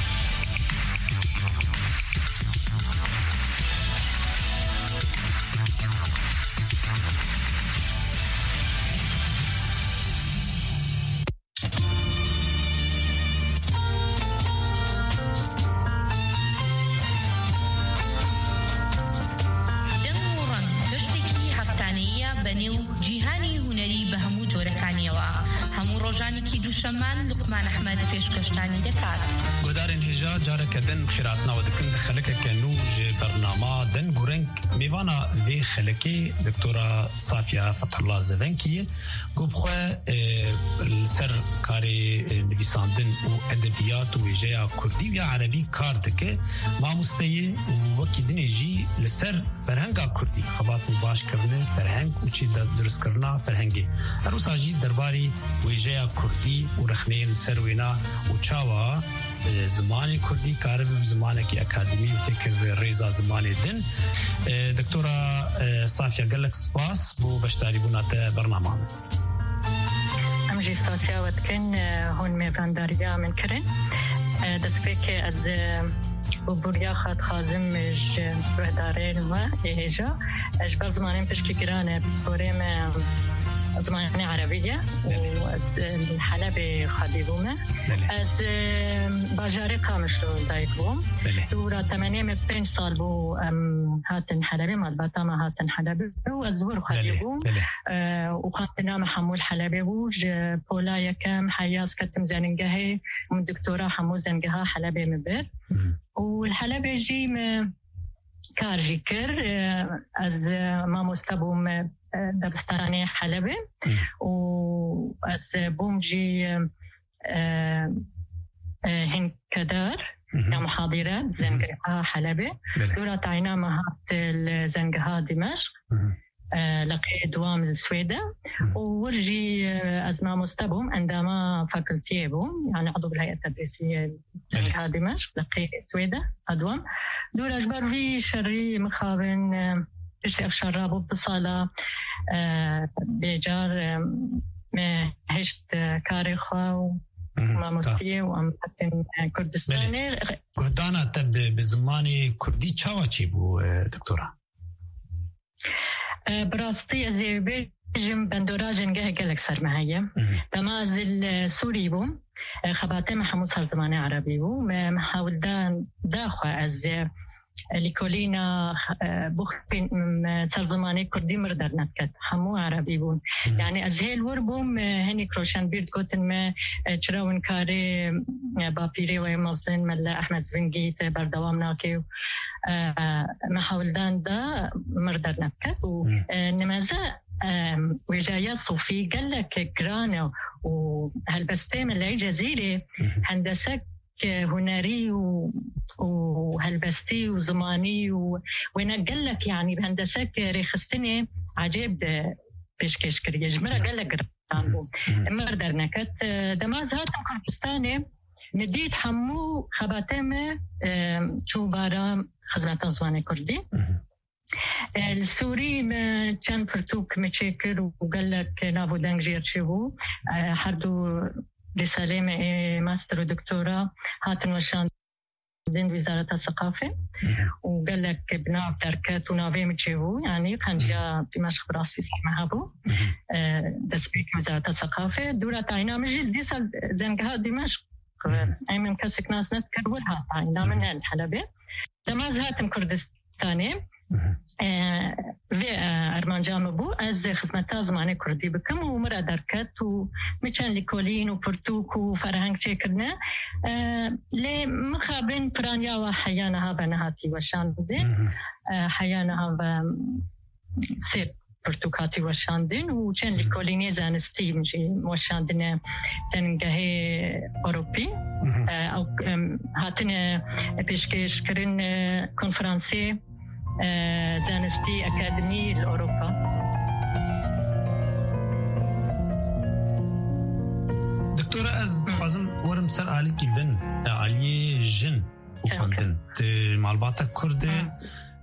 Speaker 1: لقمان احمد پێشکەشتانی دەکات.
Speaker 16: گۆدارên هێژا جارێکە دن خێراتنەوە دەکەن خەلەکێکە نو ji بەرنامە دن گورنگ میوانە vê xelekê دکتۆرا صافیا فتحالله zevenkiyê گوبخwe ser karê nivîsandin û edebiyat û wêjeya kurdî ya erebî kar dike mamosteyê û wekî dinê jî li ser ferhenga kurdî xebat û başkirinin ferheng û çî durustkirina ferhengê her wisa jî derbarî wêjeya kurdî û rexneyên ser wêna û çawa زمانی کردی کار به زمانی که اکادمی تکر ریزا زمانی دن دکتورا صافیا گلک سپاس بو بشتاری بونات برنامه
Speaker 17: امجی سپاسیا ودکن هون میوانداریا من کرن دسته که از بوریا خاد خازم مش بهدارین و هیجا اجبار زمانیم پشکی گرانه بسپوریم زماني عربية والحلبة خديبومة از باجاري قامشلو دايكوم دورة 85 سال بو هاتن حلبة مدبطة ما هاتن حلبة وازور خديبوم وقاتنا محمول حلبة بوج بولا يكام حياس كتم زننجهي من دكتورة حمو زنجها حلبة مبر والحلبة جيم كارجي كر از ما مستبوم دبستاني حلبة وأز بومجي هنكدار محاضرات زنقها حلبة دورة عينا مهات الزنقها دمشق لقي دوام السويدة وورجي أزمة مستبهم عندما فاكولتي بهم يعني عضو بالهيئة التدريسية زنقها دمشق لقي سويدة أدوام دورة أجبر في شري مخابن اشتاق شرابو بصالة بيجار هشت كاري خواو ماموستية وأمتن كردستاني
Speaker 16: قدانا تب بزماني كردي چاوا چي بو دكتورا؟
Speaker 17: براستي ازي بيجم بندورا جنگه گلک سرمهية تمازل سوري بو خباتي محمود سر زماني عربي بو محاول داخوا از لكولينا بخبين سر زماني كردي مردر نتكت حمو عربي بون يعني أزهيل وربوم هني كروشان بيرد كوتن ما چراون كاري بابيري ويمازن ملا أحمد زفنجي بردوام ناكيو محاولدان دا مردر نتكت ونمازا وجايا صوفي قال لك جرانو وهالبستي من العي جزيرة هندسة هنري وهالبستي وزماني ونقل لك يعني بهندسة ريخستني عجيب بيشكش كريه جمرة قال لك جرانو مردر نكت دماز هاتم كردستاني نديت حمو خباتم شو بارا خزمة زواني كردي السوري ما كان فرتوك متشكر وقال لك نابو دنجير شبو حردو رسالة ماستر ودكتوراه هاتن وشان دين وزارة الثقافة وقال لك بناء تركات ونافي متشيهو يعني كان جاء دمشق براسي سمعها بو دسبيك وزارة الثقافة دورة عينا مجل ديسا زنقها دمشق أيمن كاسك ناس نذكر ورها عينا من الحلبة دماز هاتم كردستاني في أرمان جامبو از خدمتها زمانه کردی بکم و مرا درکت و میچن لیکولین و پرتوک و فرهنگ چه کردنه لی مخابن پرانیا و حیانها بنهاتی و شاندن حیانها و سیر پرتوکاتی و شاندن و چن لیکولینی زانستی مجی و شاندن تنگه اوروپی او هاتن پیشکش کرن کنفرانسی زانستي أكاديمي لأوروبا.
Speaker 16: دكتورة أز خازم ورم سر عليك جدا علي جن وخندن معلومات كردة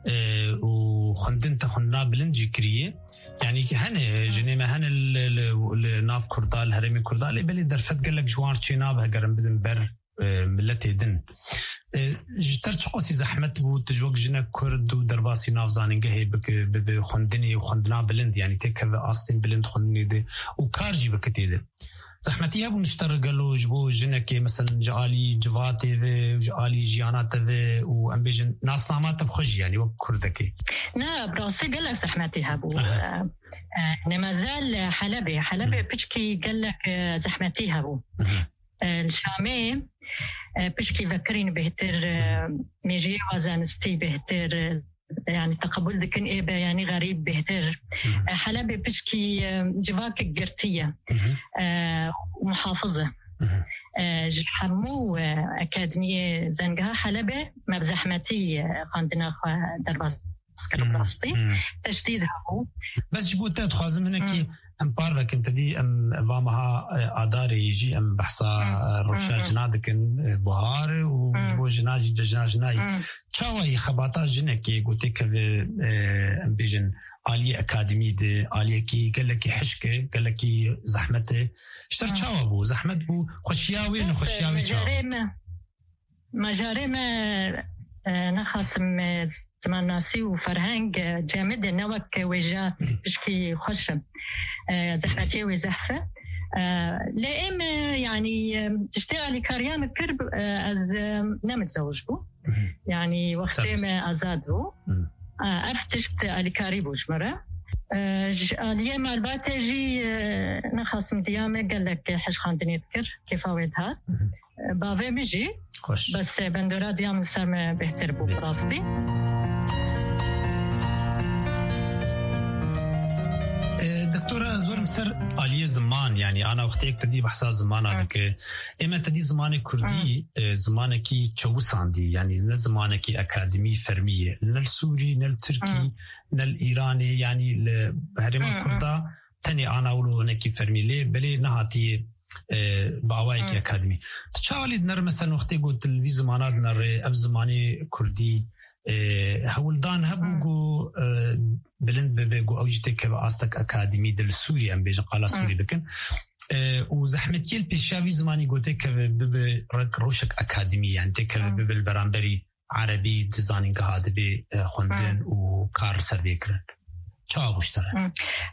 Speaker 16: وخندن تخنا بلنجي كريه يعني هن جني ما هن الناف كردا الهرمي كردا اللي بلي درفت قال لك جوار تشينا بهجرم بدن بر ملتي دن جترچ قوسی زحمت بود تجوق جنا کرد و درباسی نافزانین گهی به خندنی و خندنا بلند یعنی تکه و آستین بلند خندنی ده و کارجی بکتی ده زحمتی ها بونشتر قالو جبو جنا که مثلا جعالی جواتی و جعالی جیانات و ام بیجن ناس نامات بخوش یعنی و کردکی
Speaker 17: نه براسي قال لك زحمتي هابو ما زال حلبي بيشكي قال لك زحمتي هابو الشامي بشكي فكرين بهتر ميجي وزانستي بهتر يعني تقبل دكن إيه يعني غريب بهتر حلبي بشكي جواك الجرتية ومحافظة حمو أكاديمية زنقها حلبة ما بزحمتي عندنا درباس كالبلاستي تجديدها هو
Speaker 16: بس جبوتات خازم هناك ام بارك انت دي ام فامها اداري يجي ام بحصا روشا جنادكن بهار وجبو جناجي جناجناي تشاوي خباطا جنكي قلتك ام بيجن عالي اكاديمي دي عالي كي قال لك حشكه قال لك زحمته اشتر تشاو ابو زحمت بو خشياوي نخشياوي
Speaker 17: مجارم نخاسم زمان ناسي وفرهنج جامد نوك وجا بشكي خشم زحمتي وزحفة لأم يعني تشتغلي كاريام كرب از نمتزوج بو يعني وقتي ما أزادو أفتشت الكاري بوش مرة اليوم البات جي نخاسم ديامة قال لك حش خاندني يذكر كيف أود هاد بافي مجي بس بندورا ديام سام بهتر بو براستي
Speaker 16: دكتورة زور مسر علي زمان يعني أنا وقتي تدي بحساس زمان هذاك إما تدي زمان كردي زمان كي تشوساندي يعني نل زمان كي أكاديمي فرمية نل سوري نل تركي نل إيراني يعني هرم كردا تاني أنا أقوله هناك فرمي ليه بلي نهاتي باوايك أكاديمي تشاولي نر مثلا وقتي قلت الفي زمانات نر أف زماني كردي هولدان هبوغو بلند ببيغو أوجتك بأستك أكاديمي دل سوري أم بيجن قالا سوري بكن وزحمتي البيشاوي زماني قلتك بروشك أكاديمي يعني تك بالبرانبري عربي ديزايننج هذا بخندن وكار سربيكرن شو بشتري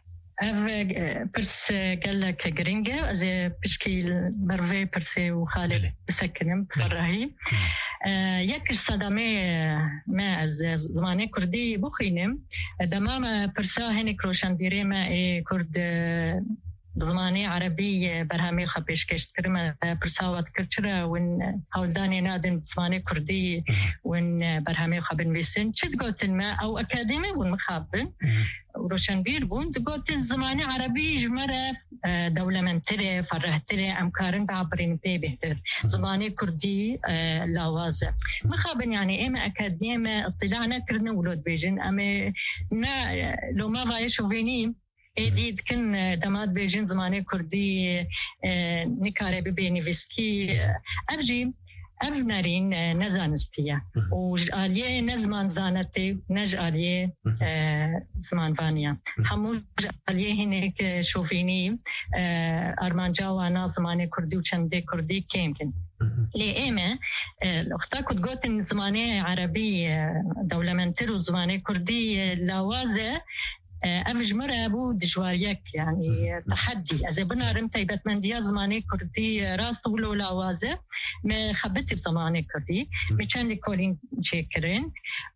Speaker 17: برس قال لك جرينجا زي بشكل برفي برسي وخالد بسكنم براهي يكر صدمه ما از زمانه كردي بخينم دمام برسا هنك روشن ديري ما كرد زماني عربي برهامي خبيش كشت كرمه برساوات كرتشرا وين هولداني نادن زماني كردي وين برهامي خبن بيسن شد قلت ما او اكاديمي والمخابن وروشن بير بون قلت زماني عربي جمرة دولة منترة فرهترة امكارن بعبرين بي بهتر زماني كردي لاوازة مخابن يعني اما اكاديمي اطلاعنا كرنا ولود بيجن اما لو ما غايشو فيني دید کن دماد بیجن زمانه کردی نکاره ببینی ویسکی ابجی أفنرين نزانستية وجالية نزمان زانتي نجالية زمان فانيا همو جالية هناك شوفيني أرمانجا وانا زمان كردي وشندي كردي كيمكن لإيمة الأختا كنت قلت إن زماني عربي دولة منتر وزماني كردي لوازة أمج مرة أبو دجواريك يعني تحدي إذا بنا رمتي بتمنديا زماني كردي راس طولو لوازة ما خبتي بزماني كردي مشان لكولين شكرين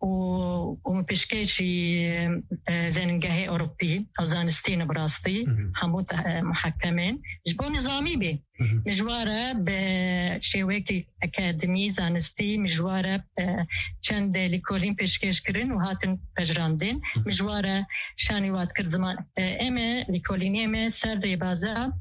Speaker 17: ومبشكيشي زننجاهي أوروبي أو زانستين براستي حمود محكمين جبو نظامي بي مجوارة بشيوكي أكاديمي زانستي مجوارة چند لكولين بشكيش كرين وهاتن بجراندين مجوارة شاني وات كر زمان اما لكوليني اما سر ريبازا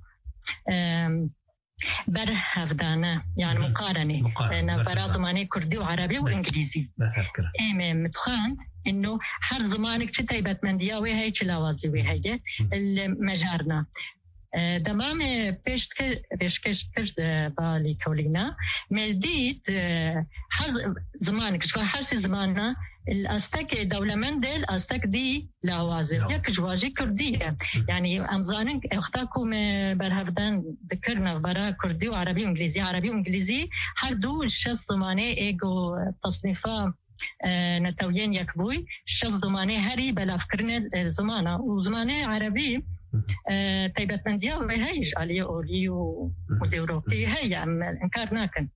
Speaker 17: بر هفدانه يعني مقارنه برا زماني كردي وعربي وانجليزي اما متخان انه هر زمانك تشتي بتمنديا وهي تشلاوازي وهي المجارنا دمام پیشکش کرد با لیکولینا ملدیت هر زمانك هر زمانه الاستك دولمن دل استك دي لوازم يك جواجي كرديه يعني امزانك اختاكم برهفدان ذكرنا برا كردي وعربي وانجليزي عربي وانجليزي هر دو الشخص زمانه ايجو تصنيفا نتوين يكبوي الشخص زمانه هري بلا فكرنا زمانه وزمانه عربي طيبت من ديا وهيج عليه أولي وديوروبي هي إنكار ناكن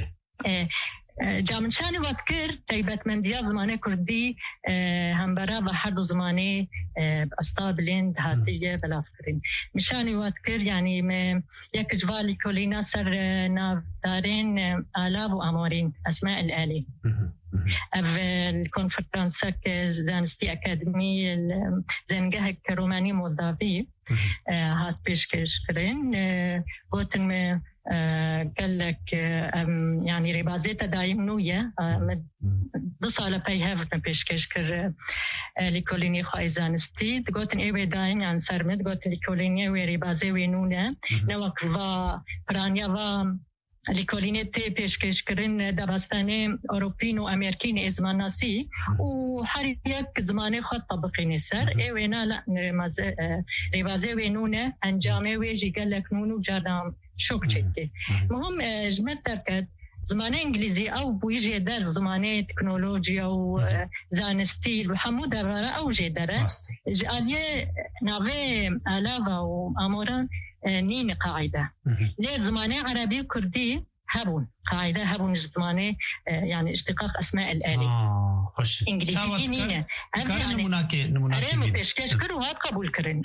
Speaker 17: جامن شاني وذكر طيبت من ديا زمانه كردي هم برا وحد زمانه أستابلين هاتية بلا فكرين مشاني وذكر يعني يك جوالي كلنا سر نافدارين آلاف وأمورين أسماء الآلي الكونفرنسك زانستي أكاديمي زنجهك روماني مولدافي هات بيشكش كرين قوتن قال لك يعني ربازيتا دايم نوية دصالة بيهافتن بيشكش كر لكوليني خايزانستي قوتن ايوه دايم يعني سرمد قوتن لكوليني وربازي ونونة نوك و برانيا و لكولينيتي بيشكش كرين دبستاني أوروبين وأمريكين إزمان ناسي وحريك زماني خط طبقيني سر إيوينا لا ريبازي وينونة أنجامي ويجي قالك نونو جادام شوك جدي مهم جمال تركت زمانه انجليزي او بويجي در زمانه تكنولوجيا وزانستيل وحمو درارة او جدرة جالية ناوي آلافا واموران نين قاعدة ليه زمانه عربي كردي هبون قاعدة هبون زمانه يعني اشتقاق اسماء الآلي انجليزي نينة
Speaker 16: يعني نموناكي
Speaker 17: بيشكش كرو هاد قبول كرن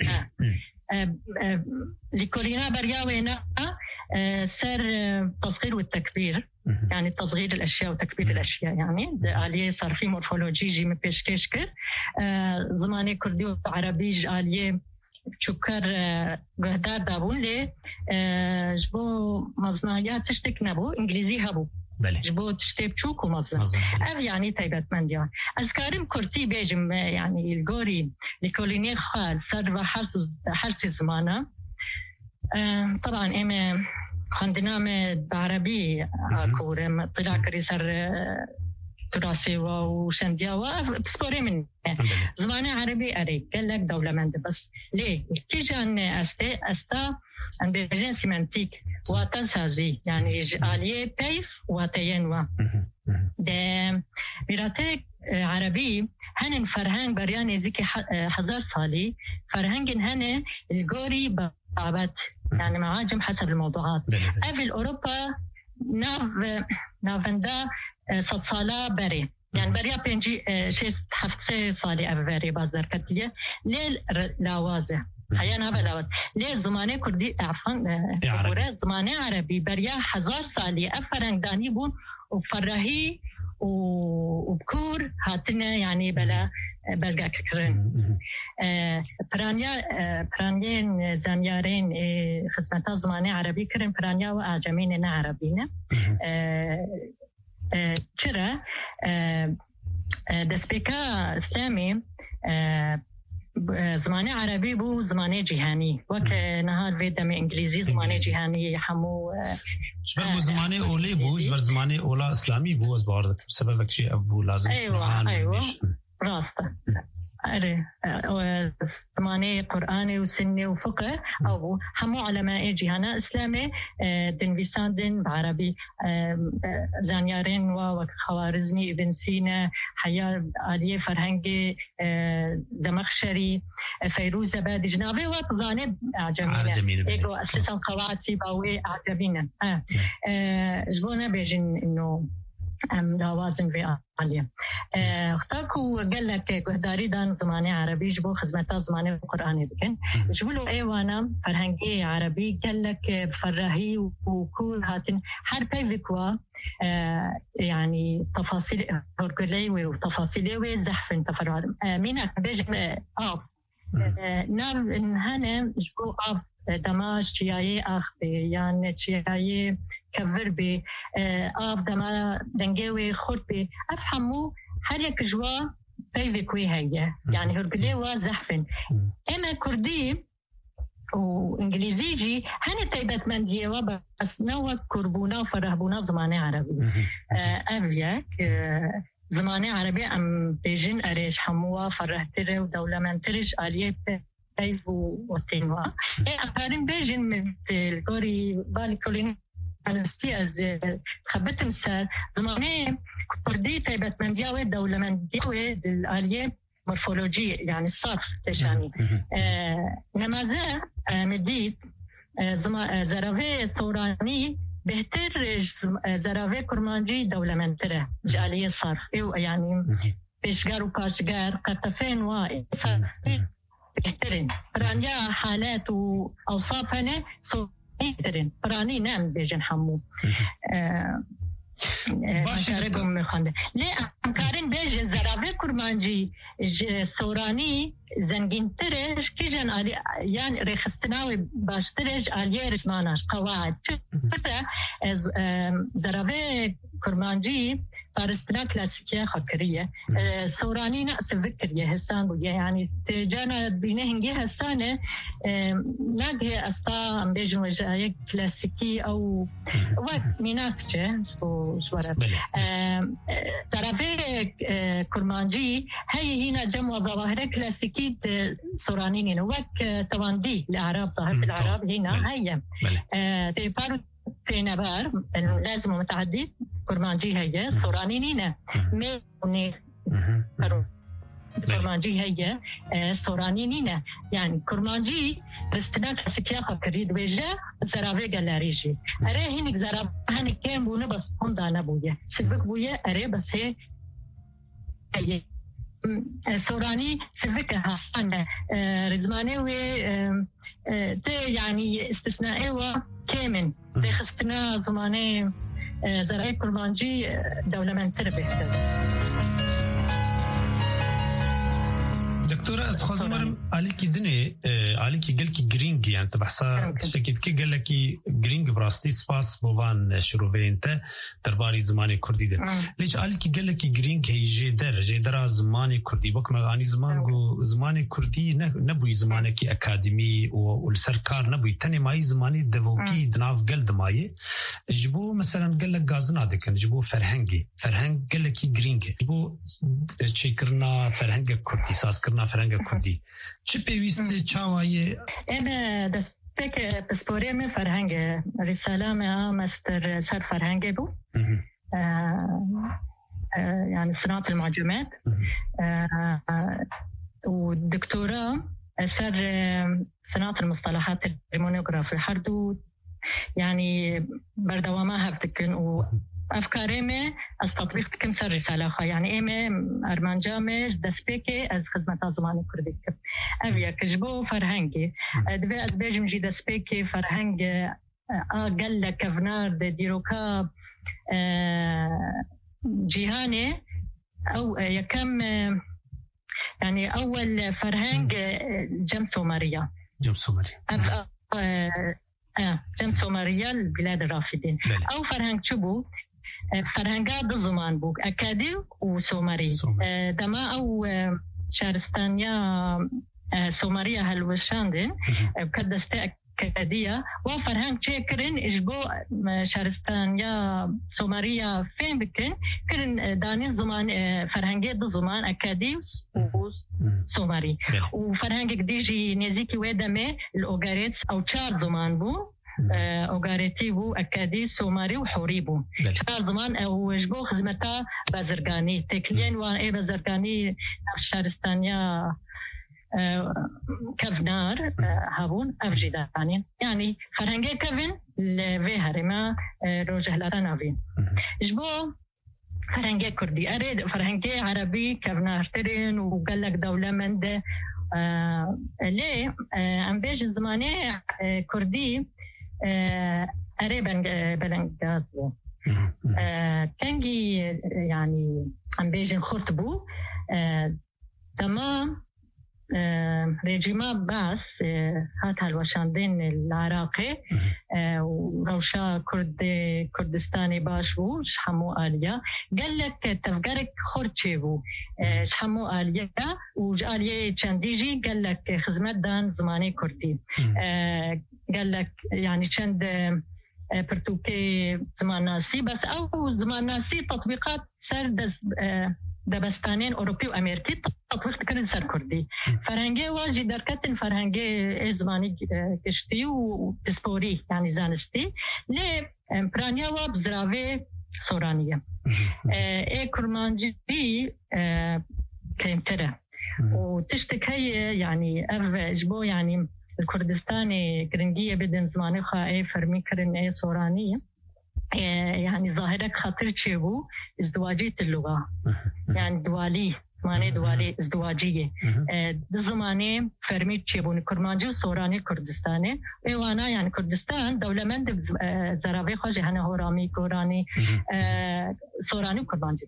Speaker 17: لكولينا برياوينا سر تصغير والتكبير يعني تصغير الأشياء وتكبير الأشياء يعني عليه صار في مورفولوجي جي من بيشكشكر زماني كردي وعربي عليه شكر قهدار دابون لي جبو مزنايات تشتك نبو إنجليزي هبو جبو تشتيب شوكو مظلم يعني تايبت من ديان أذكارم كرتي بيجم يعني الجوري لكوليني خال صار وحرس زمانه طبعا إما خندنامة بعربي كورم طلع كريسر تراثي وشنديا بسبوري من زمانه عربي أري قال لك دولة من بس ليه كي جان أستا عند بيجين سيمانتيك واتسازي يعني جالية بيف واتينوا ده ميراتك عربي هن فرهنگ بريان زيكي 1000 سالي فرهنگ هن الجوري بابت يعني معاجم حسب الموضوعات أفل أوروبا نافندا صالة بري يعني بريا بينجي شيء حفتة صالي أفري بازار كتير ليل لوازة حيانا بلاوت ليه زمانه كردي عفوا زمانه عربي بريا 1000 سالي أفرنگ داني بون وفرهي وبكور هاتنا يعني بلا بلغا كرن برانيا زانيارين خدمتا زمانه عربي كرن برانيا وأعجمين عربينا چرا دسپیکا اسلامی زمانه عربي بو زمانه جهاني وك نهاد بيدم انجليزي زمانه جهاني حمو
Speaker 16: شبه زمانه اولي بو جبر زمانه اولا اسلامي بو از باردك سببك شيء ابو لازم
Speaker 17: ايوه راسته زمانه قرآني وسنة وفقه أو حمو علماء جهانا إسلامي دين بيساندن بعربي زانيارين وخوارزمي ابن سينا حياة آلية فرهنجي زمخشري فيروز بادي جنابي وطزاني عجمينة إيقو أساسا قواسي باوي عجمينة جبونا بيجن إنه داوازن في عالية اختاكو قال لك قهداري دان زماني عربي جبو خزمتا زماني قرآني بكن جبولو ايوانا فرهنگي عربي قال لك فرهي وكور هاتن حربي بكوا يعني تفاصيل هرقلي وتفاصيلي وزحفن تفرعات مينك بيجم نعم هنا جبو دماش چیایی آخته یعنی چیایی کفر بی آف دما دنگوی خورد بی افهمو هر یک جوا پیوی کوی هیه یعنی هرگلی و زحفن اما کردی و انگلیزی جی هنی تایبت من دیه و بس نوع کربونا و فرهبونا زمان عربی اولیک زمان عربی ام بیجن اریش هموا فرهتره و دولمنترش آلیه كيف وتنوا أقارن بيجن من الجوري بالكولين أنستياز خبت مسار زمانه كردي تبت من دياوي دولة من دياوي الآلية مورفولوجية يعني الصرف تشاني نمازة مديت زرافة صوراني بهتر زرافة كرمانجي دولة من ترى جالية صرف يعني بيشجار وكاشجار قطفين وصرف بهترين رانيا حالات وأوصاف هنا بهترين راني نعم بيجن حمو مكاربهم مخانده ليه مكارن بيجن زرافة كرمانجي سوراني زنجين ترج كيجن يعني رخصتناوي باش ترج آلية رسماناش قواعد فتا زرافة كرمانجي فارستنا كلاسيكية خكرية سوراني نقص فكرية هسان يعني تجانا بينه هنجي هسانة ناقه أستا بيجن وجاية كلاسيكي أو وقت ميناكتة وشورت زرافة كرمانجي هي هنا جمع ظواهر كلاسيكي سورانين وقت تواندي الأعراب ظاهرة الأعراب هنا هي تبارو تينبار لازم متعدد كرمانجي هي سورانينينا ميوني كرمانجي هي سورانينينا يعني كرمانجي رستنا كسكيا كريد وجه زرافه جالاريجي اري هنك زرافه هنك كان بونه بس هندانا بويه سبك بويه اري بس هي سوراني سبك حسن رزمانه و يعني استثنائي وكامن بخستنا زمانه زرعي كرمانجي دولة من تربه
Speaker 16: دكتورة أستخدم مرم عليكي دني عليكي قالكي جرينج يعني تبحثا تشكيت كي قالكي جرينج براستي سباس بوفان شروفين تا درباري زماني كردي ده ليش عليكي قالكي جرينج هي جدر زماني كردي بك مغاني زماني كردي نبوي زماني كي أكاديمي والسركار نبوي تاني ماي زماني دفوكي دناف قلد ماي جبو مثلا قالك غازنا دكن جبو فرهنج قالكي جرينج جبو تشيكرنا فرهنج كردي ساسكرنا فرهنگ کردی چه پیوسته چاوایه؟
Speaker 17: اما دستک پسپوری من فرهنگ رساله ما مستر سر فرهنگ بو يعني صناعة المعجمات والدكتوراه سر صناعة المصطلحات الديمونوغرافي حردو يعني بردوامها بتكن أفكاري ما أستطبيق كم سر رسالة يعني إما أرمانجامش دسبيكي از خدمة زماني كردي أبيا كجبو فرهنجي دبي أزبيج مجي دسبيكي فرهنج قال كفنار ديروكا جيهاني أو يكم يعني أول فرهنج جم سومريا جم سومريا البلاد الرافدين أو فرهنج شبو فرهنگا دو زمان بوك أكادي وسومري دما أو شارستانيا سومرية هالوشاندن بكدستة كدية وفرهنگ چكرن إجبو شارستان يا سومرية فين بكن كرن داني زمان فرهنگي دو زمان أكاديوس وسومري وفرهنگ ديجي نزيكي ويدمي الأوغاريتس أو 4 زمان بو أوغاريتي بو أكادي سومري وحوري بو 4 زمان أو إجبو خزمتا بازرگاني تكلين وان بازرگاني شارستانيا كفنار هابون أفجدانين يعني فرهنجي كفن لفي هرما روجه لرنافين إجبو فرهنجي كردي أريد فرهنجي عربي كفنار ترين وقالك دولة مند ليه أم بيج الزماني كردي أريد بلنجازو كانجي يعني أم بيج خرطبو تمام رجيما باس هات هالوشاندين العراقي وروشا كردستاني باشو شحمو آليا قال لك تفكرك خورتشيبو شحمو آليا وجالية چنديجي قال لك خزمت دان زماني كردي قال لك يعني چند برتوكي زمان ناسي بس أو زمان ناسي تطبيقات سر دبستانين أوروبي وأمريكي تطبيق تكرن سر كردي فرهنجي واجي دركتن فرهنجي إزماني كشتي وبسبوري يعني زانستي لي برانيا وبزراوي سورانية كرمانجي كيمترة وتشتك هي يعني أجبو يعني الكردستاني كرنجية بدن زماني خائي فرمي كرن سورانية يعني ظاهرك خطر تشيبو ازدواجية اللغة يعني دوالي زماني دوالي ازدواجية زماني فرمي تشيبو كرمانجي وسوراني كردستاني وانا يعني كردستان دولة مند زرابي خواجه هنا هورامي كوراني سوراني وكرمانجي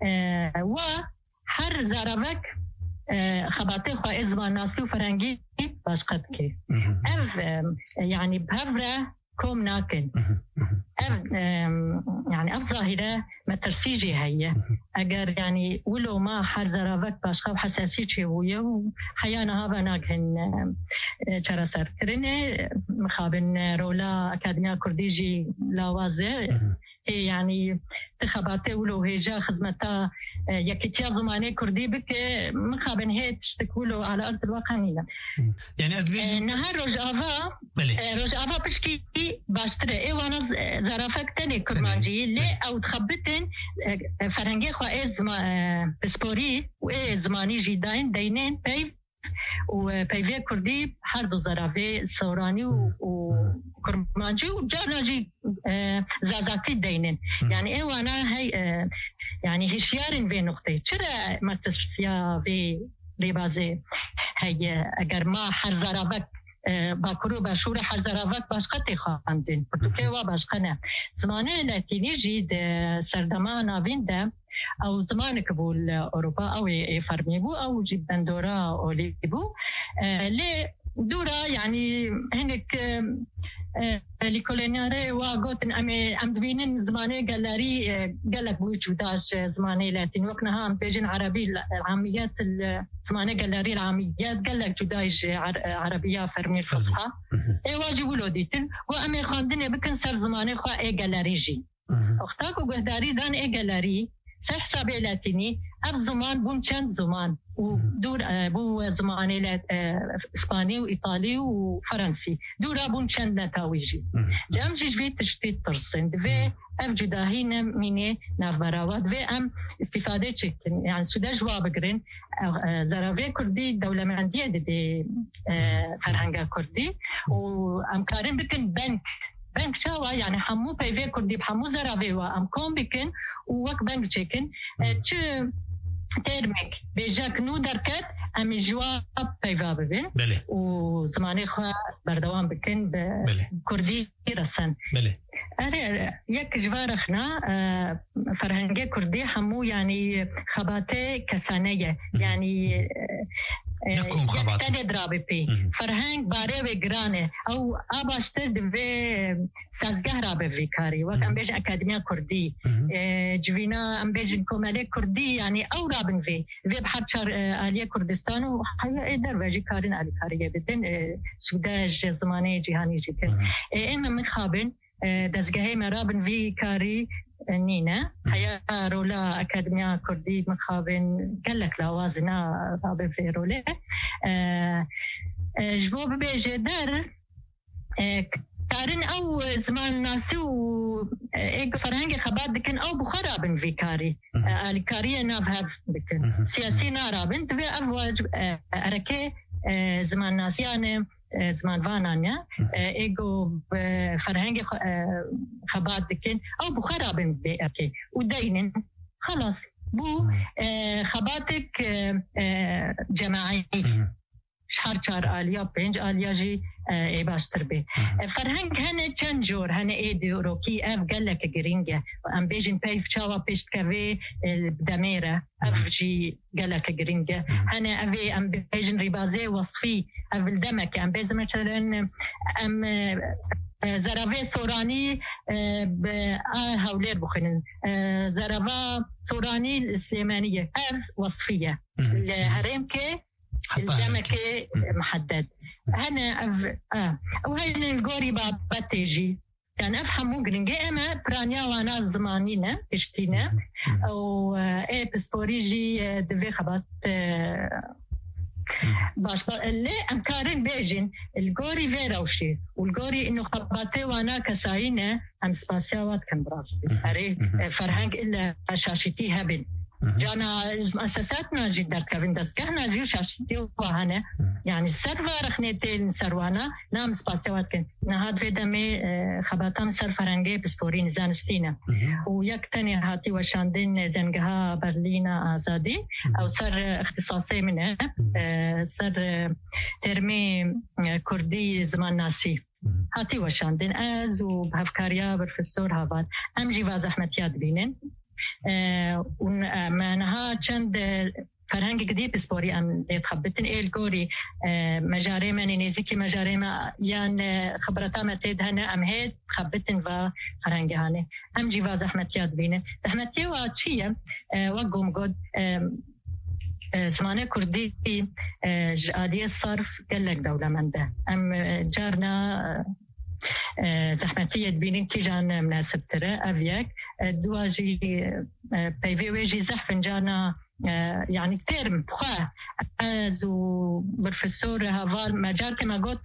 Speaker 17: وحر زرابك خباتي خواه ازمان ناسي وفرنجي باش قد كي يعني بهفرة كوم ناكن يعني ظاهرة ما ترسيجي هي أجر يعني ولو ما حر زرافك باش خاف حساسية شوية وحيانا هذا ناكن شراسر كرني مخابن رولا أكاديمية كرديجي لاوازة يعني تخباتي ولو هيجا خزمتا يكتيا زماني كردي بك مخابن هي تشتكولو على أرض الواقعية
Speaker 16: يعني أزبيج
Speaker 17: نهار رجعها بشكي باشتري وانا زرافك تاني كرمانجي لي أو تخبتن فرنجي خواه بسبوري زماني جيدين دينين بيف وبيفي كردي حردو زرافي سوراني وكرمانجي وجارناجي زازاكي دينين يعني وانا هاي يعني هشيارين في نقطة شرا ما تسيا في بازي هاي اگر ما حر زرافك باكرو باشورة حر زرافك باشقتي خواندين برتوكي وباشقنا زمانه لاتيني جيد سردمان آوين ده أو زمانك بول أوروبا أو فرمي بو أو جيب بندورا أولي بو لي دورا يعني هناك لكولينياري وقوتن أم دبينين زماني جالاري قالك بوجوداش زماني لاتين وقتها عم بيجين عربي العاميات زماني جالاري العاميات قالك جوداش عربية فرمي الفصحى واجي ولوديتن وأمي خاندن بكن سر زماني خوا جالاري جي أختاك وقهداري دان جالاري سر حسابي لاتيني أف زمان بون چند زمان ودور بو زماني إسباني وإيطالي وفرنسي دورا بون چند نتاويجي جام جيش في تشتيت ترسند في أف جداهين مني نافبراوات في أم استفادة چكن يعني سودا جواب قرن زرافي كردي دولة مندية دي فرهنگا كردي وأم كارن بكن بنك شاوا يعني حمو بيفي كردي بحمو زرافي وأم كوم بكن ووك بنك چكن چه ترمك بيجاك نو دركت أمي جواب بيفا ببين وزماني خوا بردوان بكن بكردي رسن يك جوارخنا فرهنگي كردي حمو يعني خباتي كسانية يعني
Speaker 16: نكم خبات
Speaker 17: تاني درابي بي فرهنگ باره و گرانه او آباشتر دوی سازگاه رابه وی کاری وقت ام بیج اکادمیا کردی جوینا ام بیج کومله کردی یعنی او رابن وی بحرچار آلیه کردستان و حیا در وجی کارین آلی کاریه بدن سوداج زمانه جهانی جیتن اما من خابن دزگاهی مرابن وی کاری نينا حياة رولا أكاديمية كردي مخابن قالك لوازنا رابع في رولا جبوب بيجي دار كارن أو زمان ناسي و إيق فرهنجي خبات دكن أو بخرابن في كاري الكارية نافها دكن سياسي نارابن تبي أفواج أركي زمان ناسيانه زمان وانانيا ايجو فرهنگ خبات دكين او بخرابن بيأكي ودينن خلاص بو خباتك جماعي شهر آليا بينج آليا جي باشتر بي فرهنگ هنه چند جور هنه روكي اف قلك جرينجا ام بيجن بيف چاوا بيشت كوي بدميرة اف جي قلك جرينجا هنه افي ام بيجن ربازي وصفي اف الدمك ام بيجن مثلا ام زرافه سوراني هولير بخنن زرافه سوراني السليمانية اف وصفية الهرم كي الدمك محدد هنا وهنا الجوري باتيجي كان أفهم ممكن جاءنا برانيا وانا زمانينا اشتينا أو بسبوريجي دفي خبات باش اللي أمكارن بيجين الجوري فيروشي والجوري إنه خباتي وانا كساينة أم سباسيوات كان براستي أري فرهنج إلا شاشتي هبن جانا مؤسساتنا جدا كابن دستگاهنا جيو شاشتي وهنا يعني سرفا رخنيتين سروانا نام سباسيوات كن نهاد في دمي خباتام سر فرنگي بسبورين زانستينا ويكتني هاتي وشاندين زنگها برلين آزادي او سر اختصاصي منه سر ترمي كردي زمان ناسي هاتي وشاندين از وبهفكاريا بروفيسور هافاد ام جيواز احمديات بينن ومعناها چند فرهنگ جديد بسبوري ام تخبتن الجوري مجاري من نزيكي مجاري ما يان خبرتا متد هنا ام هيد خبتن و فرهنگ هانه ام جيوا زحمتيات بينه زحمتيه واتشيه وقوم قد زمانه كردي جاديه الصرف قالك دوله منده ام جارنا زحمتية بينين كي جان مناسب ترى أفياك دواجي بيفي ويجي زحفن جانا يعني ترم بخواه زو بروفيسور هافال مجال كما قلت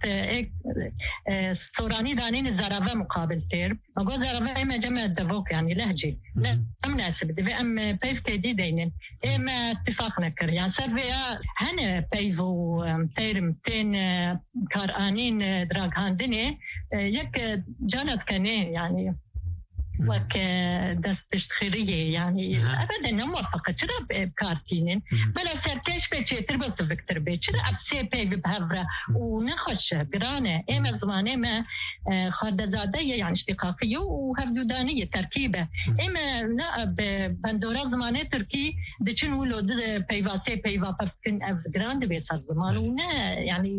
Speaker 17: صوراني دانين الزرافة مقابل ترم ما قلت زرافة إما جمع الدفوك يعني لهجي لا مناسب دفي أم بيف كيدي دينين إما اتفاق نكر يعني سرفيا هنا بيفو ترم تين كارانين دراغ هانديني يك جانت كني يعني وك دست بشتخيرية يعني أبدا موفقة شرا بكارتينين بلا سركش بيتشتر بس فكتر بيتشرا أبسي بي بهفرة ونخش قرانة إما زمانة ما خارد زادية يعني اشتقاقية وهفدودانية تركيبة إما لا بندورة زمانة تركي دچن ولو بيواسي بيوا بفكن أف قران بيصار زمان ونا يعني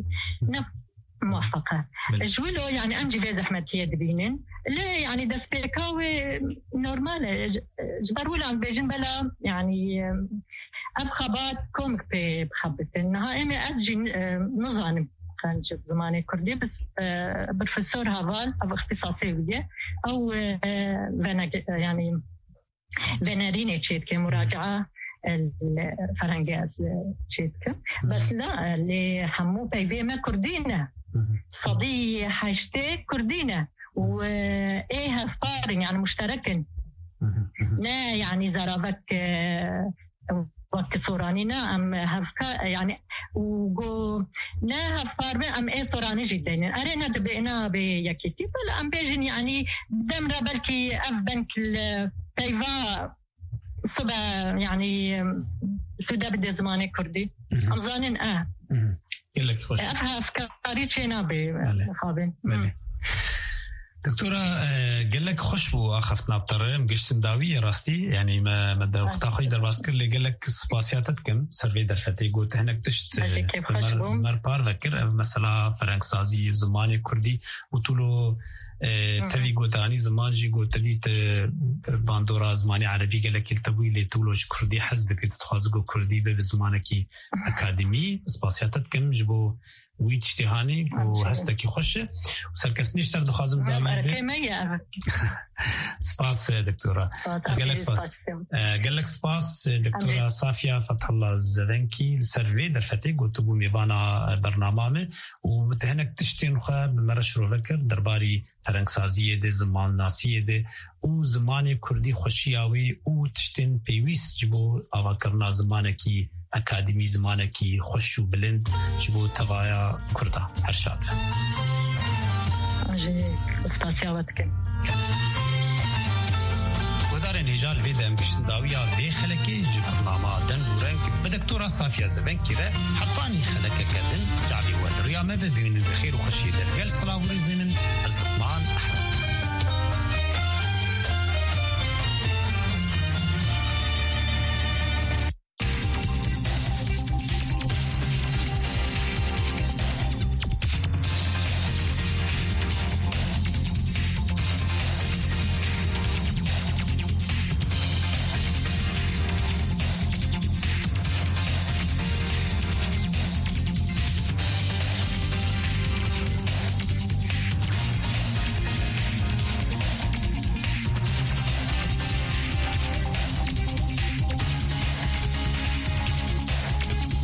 Speaker 17: موفقة جولو يعني أنجي في زحمتية دبينين ليه يعني دس بيكاوي نورمال جبروا عن بيجن بلا يعني أبخبات كومك بخبتين نها إمي أزجي نظام كان جد زماني كردي بس بروفيسور هافال أو اختصاصي أو يعني فيناريني تشيتكي مراجعة الفرنجاز تشيتكي بس لا اللي حمو بيفيما كردينا صدي حاجتي كردينا وإيه هفارن يعني مشتركن لا يعني زرافك وك صورانينا أم هفكا يعني وجو لا هفار أم إيه صوراني جدا أرينا دبينا بيكتي بل أم بيجن يعني دمرة بلكي أفبنك البيفا صبا يعني سودا بدي زماني كردي أمزانين
Speaker 16: يلك خوش
Speaker 17: أفكاري شينا بخابن
Speaker 16: دكتورة قال لك خشبو أخفتنا بطرم قشتن داوية راستي يعني ما دا وقتا خوش در باسكر اللي قال لك سباسياتتكم سرفي در فتي قلت هناك تشت مربار فكر مثلا فرنسازي زماني كردي وطولو تبي قوتاني زمان جي قوت تديت باندورا زماني عربي قال لك التبوي اللي طولوش كردي حزدك تتخازقو كردي بزمانكي أكاديمي سباسياتتكم جبو ويت اجتهاني وهستكي خوشه وسركسني اشتر دخازم دامي سباس دكتورة قال لك سباس دكتورة صافية فتح الله الزفنكي سرفي درفتي قلت بو ميبانا برنامج وبتهنك تشتين خا بمرش رو فكر درباري فرنسازية دي زمان ناسية دي وزماني كردي خوشياوي وتشتين بيويس جبو آواكرنا زمانكي أكاديمي زمانكي خوش وبلند جبو تغايا كردا هرشاد
Speaker 17: سباسيالتك
Speaker 16: ودارن هجال فيدا مكشن داوية في خلقي جبرنامة دن ورنك بدكتورة صافية زبنكي ده حطاني خلقك كدن جعبي والريامة ببين بخير وخشي للقل صلاة ورزمن أصدقمان